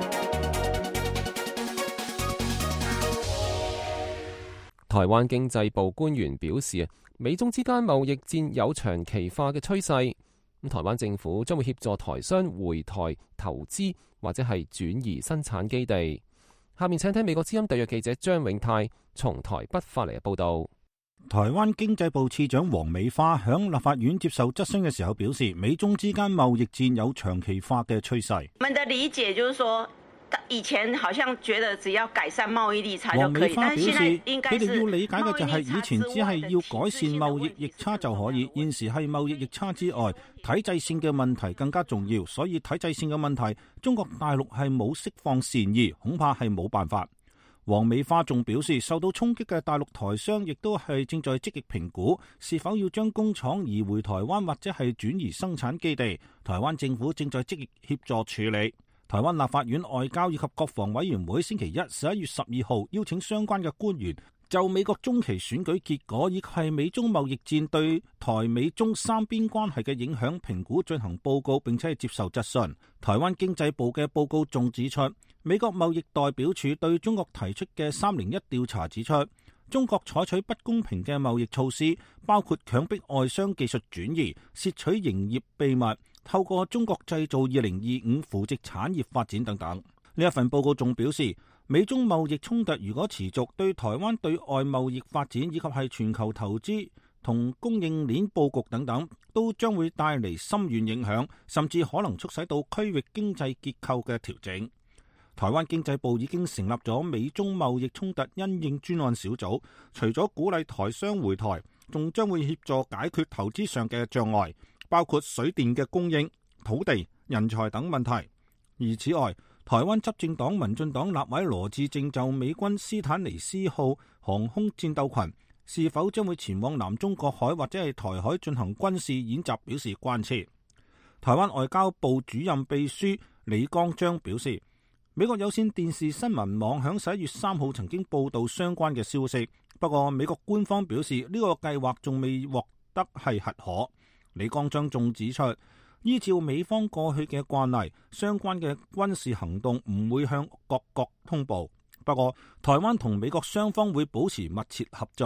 台灣經濟部官員表示，美中之間貿易戰有長期化嘅趨勢。咁台灣政府將會協助台商回台投資或者係轉移生產基地。下面請聽美國之音特約記者張永泰從台北發嚟嘅報道。 台灣經濟部次長黃美花響立法院接受質詢嘅時候表示，美中之間貿易戰有長期化嘅趨勢。 我們的理解就是說，以前好像覺得只要改善貿易逆差就可以，但係現在應該是佢哋要理解嘅就係以前只係要改善貿易逆差就可以，現時係貿易逆差之外，體制性嘅問題更加重要，所以體制性嘅問題，中國大陸係冇釋放善意，恐怕係冇辦法。黃美花仲表示，受到衝擊嘅大陸台商亦都係正在積極評估是否要將工廠移回台灣或者係轉移生產基地。台灣政府正在積極協助處理。台灣立法院外交以及國防委員會星期一十一月十二號邀請相關嘅官員就美國中期選舉結果以及係美中貿易戰對台美中三邊關係嘅影響評估進行報告，並且係接受質詢。台灣經濟部嘅報告仲指出，美國貿易代表處對中國提出嘅三零一調查指出，中國採取不公平嘅貿易措施，包括強迫外商技術轉移、竊取營業秘密、透過中國製造二零二五扶植產業發展等等。呢一份報告仲表示，美中貿易衝突如果持續，對台灣對外貿易發展以及係全球投資同供應鏈佈局等等，都將會帶嚟深遠影響，甚至可能促使到區域經濟結構嘅調整。台灣經濟部已經成立咗美中貿易衝突因應專案小組，除咗鼓勵台商回台，仲將會協助解決投資上嘅障礙，包括水電嘅供應、土地、人才等問題。而此外，台灣執政黨民進黨立委羅致政就美軍斯坦尼斯號航空戰鬥群是否將會前往南中國海或者係台海進行軍事演習表示關切。台灣外交部主任秘書李光章表示，美國有線電視新聞網響十一月三號曾經報道相關嘅消息，不過美國官方表示呢個計劃仲未獲得係核可。李光章仲指出，依照美方過去嘅慣例，相關嘅軍事行動唔會向各國通報。不過，台灣同美國雙方會保持密切合作。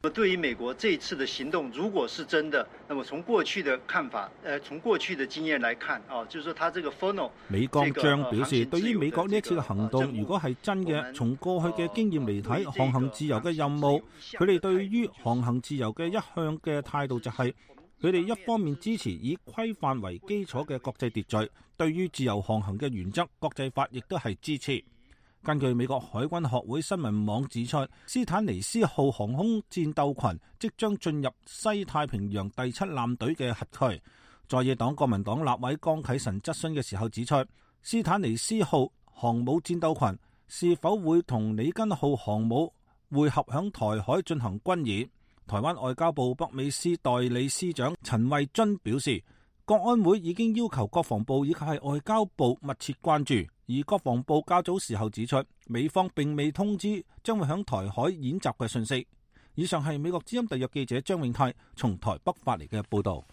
對於美國這一次的行動，如果是真的，那麼從過去的看法，誒，從過去的經驗來看，哦，就是說，他這個 funnel， 美國將表示，對於美國呢一次嘅行動，如果係真嘅，從過去嘅經驗嚟睇，航行自由嘅任務，佢哋對於航行自由嘅一向嘅態度就係，佢哋一方面支持以規範為基礎嘅國際秩序，對於自由航行嘅原則，國際法亦都係支持。根據美國海軍學會新聞網指出，斯坦尼斯號航空戰鬥群即將進入西太平洋第七艦隊嘅轄區。在野黨國民黨立委江啟臣質詢嘅時候指出，斯坦尼斯號航母戰鬥群是否會同里根號航母會合響台海進行軍演。台灣外交部北美司代理司長陳慧津表示，國安會已經要求國防部以及係外交部密切關注。而國防部較早時候指出，美方並未通知將會響台海演習嘅信息。以上係美國之音特約記者張永泰從台北發嚟嘅報道。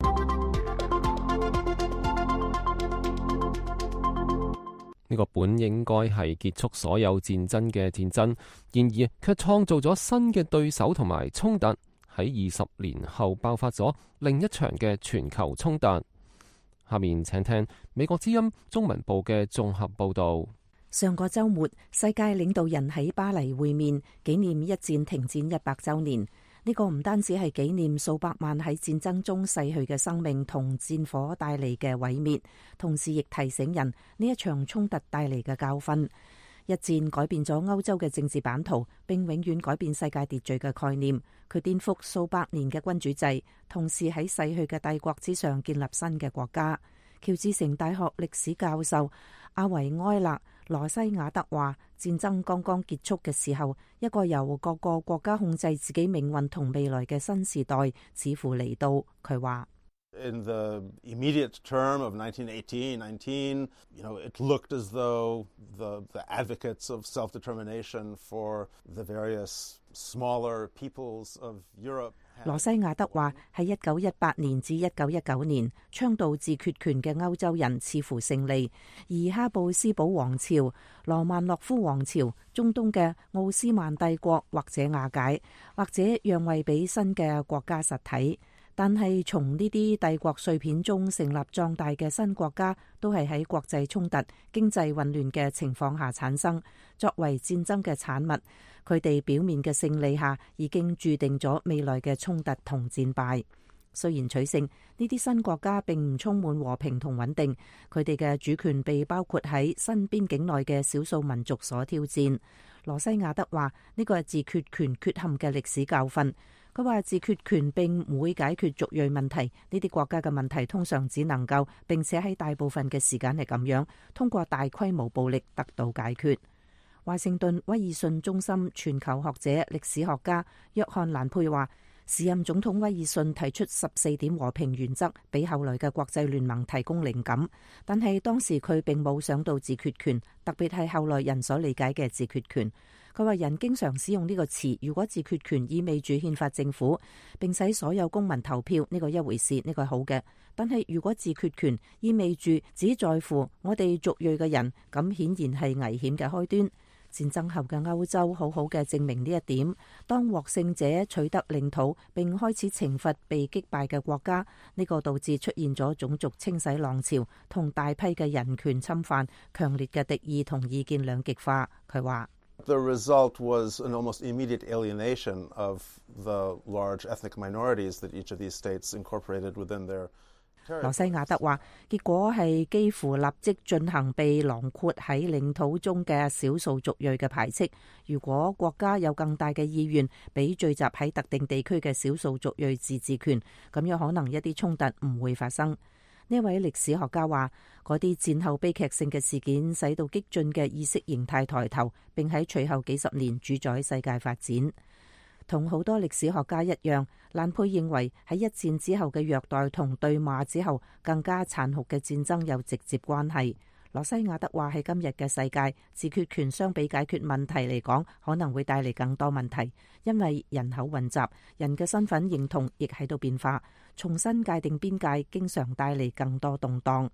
呢個本應該係結束所有戰爭嘅戰爭，然而卻創造咗新嘅對手同埋衝突，喺二十年後爆發咗另一場嘅全球衝突。下面請聽美國之音中文部嘅綜合報道。 上個週末，世界領導人喺巴黎會面，紀念一戰停戰一百週年。呢個唔單止係紀念數百萬喺戰爭中逝去嘅生命同戰火帶嚟嘅毀滅，同時亦提醒人呢一場衝突帶嚟嘅教訓。一戰改變咗歐洲嘅政治版圖，並永遠改變世界秩序嘅概念。佢顛覆數百年嘅君主制，同時喺逝去嘅帝國之上建立新嘅國家。喬治城大學歷史教授阿維埃勒羅西亞德話：戰爭剛剛結束嘅時候，一個由各個國家控制自己命運同未來嘅新時代似乎嚟到。佢話 ：In the immediate term of nineteen eighteen, nineteen, you know, it looked as though the the advocates of self-determination for the various smaller peoples of Europe。羅西亞德話：喺一九一八年至一九一九年，倡導自決權嘅歐洲人似乎勝利，而哈布斯堡王朝、羅曼諾夫王朝、中東嘅奧斯曼帝國或者瓦解，或者讓位俾新嘅國家實體。但係從呢啲帝國碎片中成立壯大嘅新國家，都係喺國際衝突、經濟混亂嘅情況下產生，作為戰爭嘅產物。佢哋表面嘅勝利下，已經注定咗未來嘅衝突同戰敗。雖然取勝，呢啲新國家並唔充滿和平同穩定，佢哋嘅主權被包括喺新邊境內嘅少數民族所挑戰。羅西亞德話：呢個係自決權缺陷嘅歷史教訓。佢話自決權並唔會解決族裔問題，呢啲國家嘅問題通常只能夠並且喺大部分嘅時間係咁樣通過大規模暴力得到解決。華盛頓威爾遜中心全球學者、歷史學家約翰蘭佩話：時任總統威爾遜提出十四點和平原則，俾後來嘅國際聯盟提供靈感，但係當時佢並冇想到自決權，特別係後來人所理解嘅自決權。佢話人經常使用呢個詞，如果自決權意味住憲法政府並使所有公民投票，呢個一回事，呢個係好嘅。但係如果自決權意味住只在乎我哋族裔嘅人，咁顯然係危險嘅開端。戰爭後嘅歐洲好好嘅證明呢一點。當獲勝者取得領土並開始懲罰被擊敗嘅國家，呢個導致出現咗種族清洗浪潮同大批嘅人權侵犯、強烈嘅敵意同意見兩極化。佢話 ：The result was an almost immediate alienation of the large ethnic minorities that each of these states incorporated within their。 羅西亞德話：結果係幾乎立即進行被囊括喺領土中嘅少數族裔嘅排斥。如果國家有更大嘅意願俾聚集喺特定地區嘅少數族裔自治權，咁有可能一啲衝突唔會發生。呢位歷史學家話：嗰啲戰後悲劇性嘅事件使到激進嘅意識形態抬頭，並喺隨後幾十年主宰世界發展。同好多歷史學家一樣，蘭佩認為喺一戰之後嘅虐待同對罵之後更加殘酷嘅戰爭有直接關係。羅西亞德話：喺今日嘅世界，自決權相比解決問題嚟講，可能會帶嚟更多問題，因為人口混雜，人嘅身份認同亦喺度變化，重新界定邊界經常帶嚟更多動盪。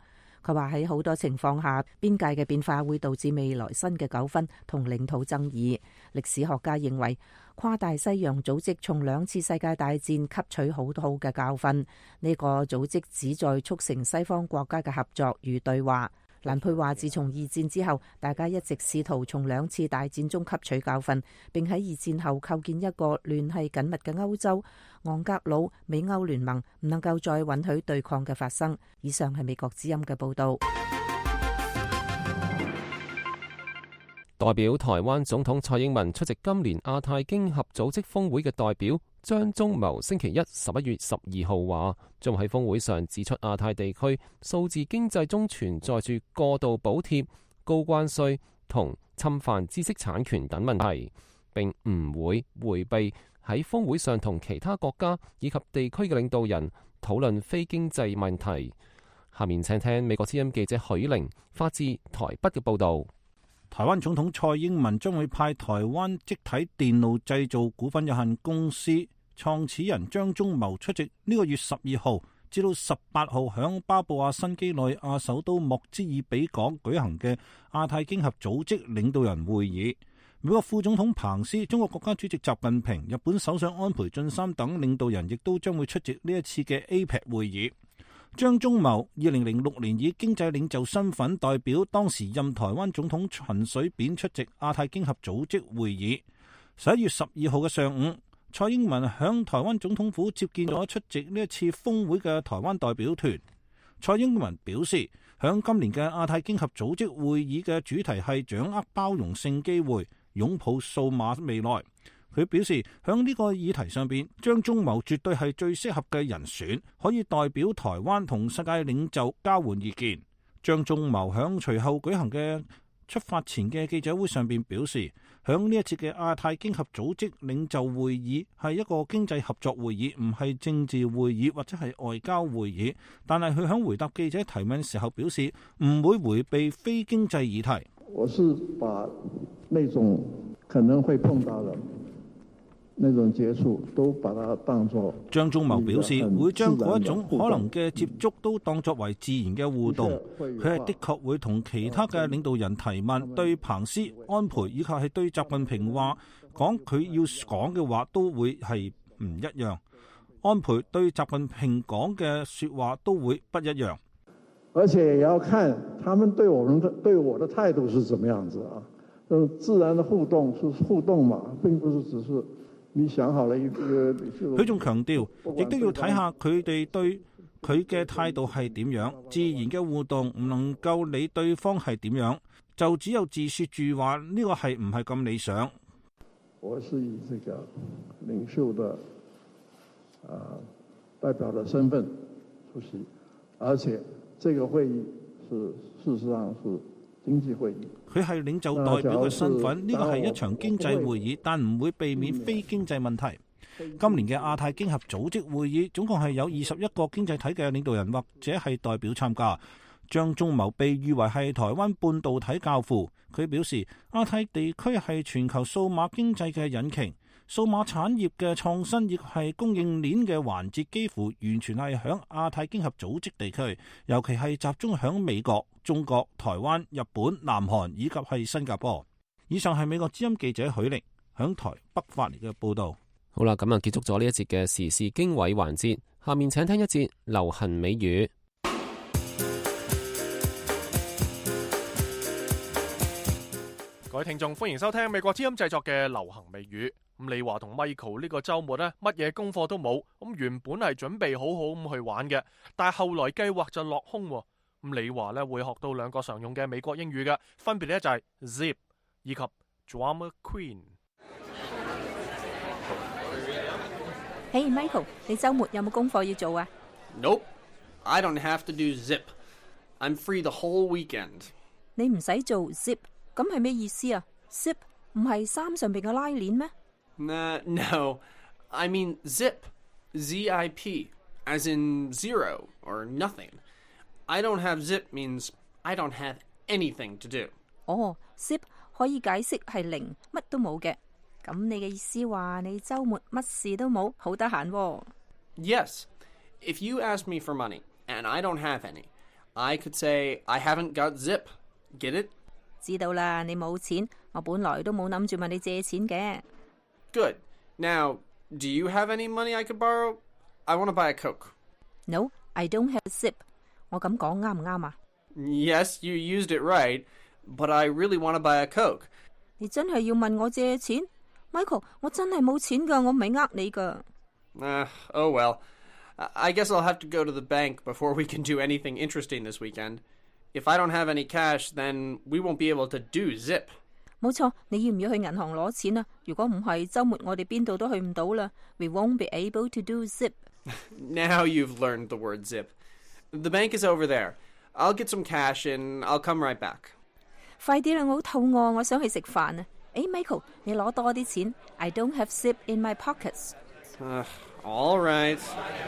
佢話喺好多情況下，邊界嘅變化會導致未來新嘅糾紛同領土爭議。歷史學家認為，跨大西洋組織從兩次世界大戰吸取好好嘅教訓。呢個組織旨在促成西方國家嘅合作與對話。蘭佩話，自從二戰之後，大家一直試圖從兩次大戰中吸取教訓，並喺二戰後構建一個聯繫緊密嘅歐洲。昂格魯美歐聯盟唔能夠再允許對抗嘅發生。以上係美國之音嘅報導。 代表台灣總統蔡英文出席今年亞太經合組織峰會嘅代表張忠謀星期一十一月十二號話，將喺峰會上指出亞太地區數字經濟中存在住過度補貼、高關稅同侵犯知識產權等問題，並唔會迴避喺峰會上同其他國家以及地區嘅領導人討論非經濟問題。下面請聽美國之音記者許玲發自台北嘅報導。 台灣總統蔡英文將會派台灣積體電路製造股份有限公司創始人張忠謀出席呢個月十二號至到十八號響巴布亞新幾內亞首都莫茲爾比港舉行嘅亞太經合組織領導人會議。美國副總統彭斯、中國國家主席習近平、日本首相安倍晉三等領導人亦都將會出席呢一次嘅 A P E C 會議。張忠謀二零零六年以經濟領袖身份代表當時任台灣總統陳水扁出席亞太經合組織會議。十一月十二號嘅上午，蔡英文響台灣總統府接見咗出席呢一次峰會嘅台灣代表團。蔡英文表示，響今年嘅亞太經合組織會議嘅主題係掌握包容性機會，擁抱數碼未來。佢表示，響呢個議題上邊，張忠謀絕對係最適合嘅人選，可以代表台灣同世界領袖交換意見。張忠謀響隨後舉行嘅出發前嘅記者會上邊表示，響呢一次嘅亞太經合組織領袖會議係一個經濟合作會議，唔係政治會議或者係外交會議。但係佢響回答記者提問時候表示，唔會迴避非經濟議題。 我是把那種可能會碰到的那種接觸都把它當作。 張忠謀表示，會將嗰一種可能嘅接觸都當作為自然嘅互動。佢係的確會同其他嘅領導人提問，對彭斯、安倍以及係對習近平話講佢要講嘅話都會係唔一樣。安倍對習近平講嘅說話都會不一樣。 而且也要看他們對我們的對我的態度是怎麼樣子啊？嗯，自然的互動是互動嘛，並不是只是。你想好了一個， 佢仲強調，亦都要睇下佢哋對佢嘅態度係點樣。自然嘅互動唔能夠理對方係點樣，就只有自說住話，呢個係唔係咁理想。 我是以這個領袖的啊、呃、代表的身份出席，而且這個會議是事實上是經濟會議。佢係領袖代表嘅身份，呢個係一場經濟會議，但唔會避免非經濟問題。今年嘅亞太經合組織會議總共係有二十一個經濟體嘅領導人或者係代表參加。張忠謀被譽為係台灣半導體教父，佢表示亞太地區係全球數碼經濟嘅引擎，數碼產業嘅創新亦係供應鏈嘅環節，幾乎完全係響亞太經合組織地區，尤其係集中響美國、中國、台灣、日本、南韓以及係新加坡。以上係美國之音記者許玲響台北發嚟嘅報道。 好啦，咁啊結束咗呢一節嘅時事經緯環節，下面請聽一節流行美語。 各位聽眾，歡迎收聽美國之音製作嘅流行美語。咁李華同 Michael 呢個周末呢，乜嘢功課都冇，咁原本係準備好好咁去玩嘅，但係後來計劃就落空。咁李華呢會學到兩個常用嘅美國英語嘅，分別呢就係 zip 以及 drama queen。Hey Michael， 你周末有冇功課要做啊 ？Nope, I don't have to do zip. I'm free the whole weekend. 你唔使做 zip， 咁係咩意思啊 ？zip 唔係衫上邊嘅拉鏈咩？ Uh, no, I mean zip, Z I P, as in zero or nothing. I don't have zip means I don't have anything to do. 哦 zip 可以解釋係零，乜都冇嘅。咁你嘅意思話你周末乜事都冇，好得閒喎。 Yes, if you ask me for money and I don't have any, I could say, I haven't got Zip. Get it? 知道啦，你冇錢，我本來都冇諗住問你借錢嘅。 Good. Now, do you have any money I could borrow? I want to buy a Coke. No, I don't have Zip. 我咁講啱唔啱啊？ Yes, you used it right, but I really want to buy a Coke. 你真係要問我借錢 ？Michael， 我真係冇錢㗎，我唔係呃你㗎。 Uh, oh well. I guess I'll have to go to the bank before we can do anything interesting this weekend. If I don't have any cash, then we won't be able to do Zip. 冇錯，你要唔要去銀行攞錢啊？如果唔係，週末我哋邊度都去唔到啦。We won't be able to do Zip. Now you've learned the word Zip. The bank is over there. I'll get some cash and I'll come right back. 快啲啦，我好肚餓，我想去食飯啊！誒 ，Michael， 你攞多啲錢。I don't have Zip in my pockets. Uh, all right.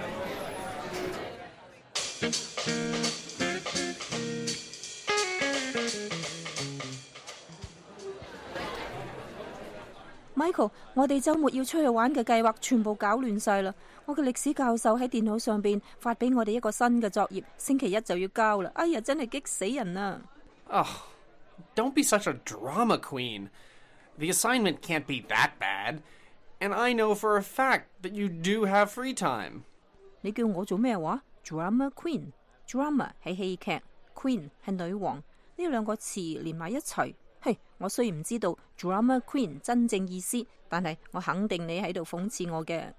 Michael， 我哋週末要出去玩嘅計劃全部搞亂晒啦！我嘅歷史教授喺電腦上邊發俾我哋一個新嘅作業，星期一就要交啦！哎呀，真係激死人啊！ Oh, don't be such a drama queen. The assignment can't be that bad. And I know for a fact that you do have free time. 你叫我做咩話 ？Drama queen， drama 係戲劇 ，queen 係女王，呢兩個詞連埋一齊。嘿，我雖然唔知道 drama queen 真正意思，但係我肯定你喺度諷刺我嘅。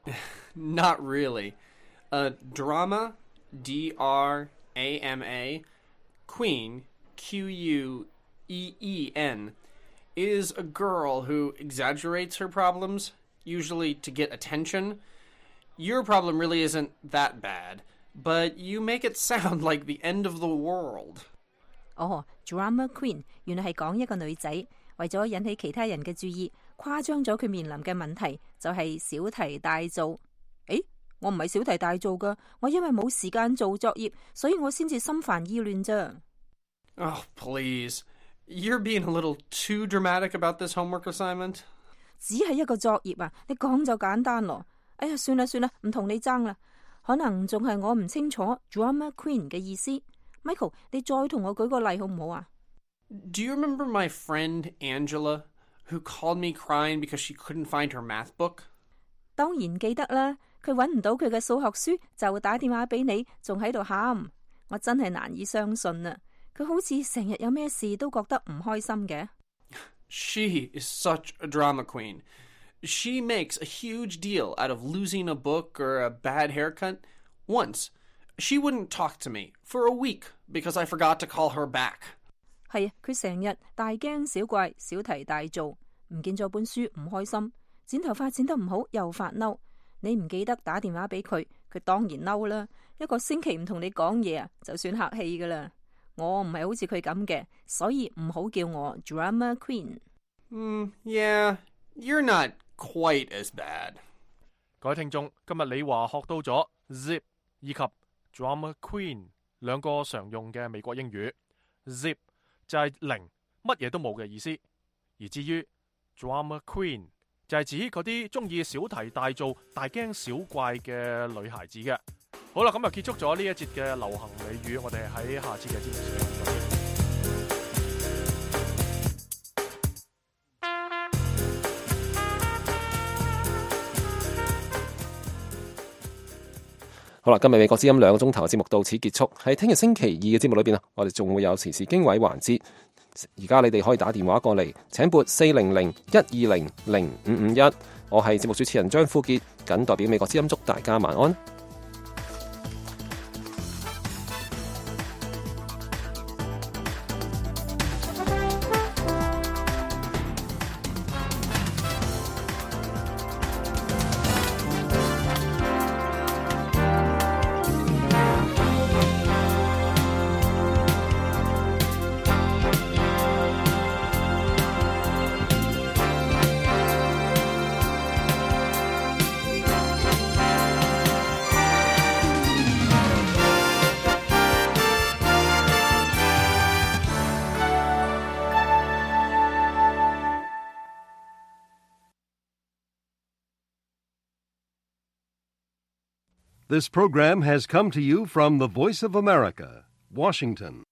Not really. Uh, drama, D R A M A, queen, Q U E E N, is a girl who exaggerates her problems, usually to get attention. Your problem really isn't that bad, but you make it sound like the end of the world. 哦 ，drama queen 原來係講一個女仔為咗引起其他人嘅注意，誇張咗佢面臨嘅問題，就係小題大做。誒，我唔係小題大做㗎，我因為冇時間做作業，所以我先至心煩意亂啫。 Oh, please. You're being a little too dramatic about this homework assignment. 只係一個作業啊，你講就簡單咯。哎呀，算啦算啦，唔同你爭啦。可能仲係我唔清楚 drama queen 嘅意思。Michael， 你再同我舉個例好唔好啊？ Do you remember my friend Angela, who called me crying because she couldn't find her math book? 當然記得啦，佢揾唔到佢嘅數學書，就打電話俾你，仲喺度喊。我真係難以相信啊！佢好似成日有咩事都覺得唔開心嘅。 She is such a drama queen. She makes a huge deal out of losing a book or a bad haircut. Once, she wouldn't talk to me for a week because I forgot to call her back. 係啊，佢成日大驚小怪，小題大做，唔見咗本書唔開心，剪頭髮剪得唔好又發嬲。你唔記得打電話俾佢，佢當然嬲啦。一個星期唔同你講嘢啊，就算客氣噶啦。我唔係好似佢咁嘅，所以唔好叫我 drama queen。 嗯 yeah, you're not quite as bad. 各位聽眾，今日李華學到咗 zip 以及 drama queen 兩個常用嘅美國英語。zip 就係零，乜嘢都冇嘅意思，而至於 drama queen 就係指嗰啲中意小題大做、大驚小怪嘅女孩子嘅。好啦，咁就結束咗呢一節嘅流行美語，我哋喺下次嘅節目時間再見。好啦，今日美國之音兩個鐘頭嘅節目到此結束。喺聽日星期二嘅節目裏邊啊，我哋仲會有時事經緯環節。而家你哋可以打電話過嚟，請撥四零零一二零零五五一。我係節目主持人張富傑，謹代表美國之音祝大家晚安。 This program has come to you from the Voice of America, Washington.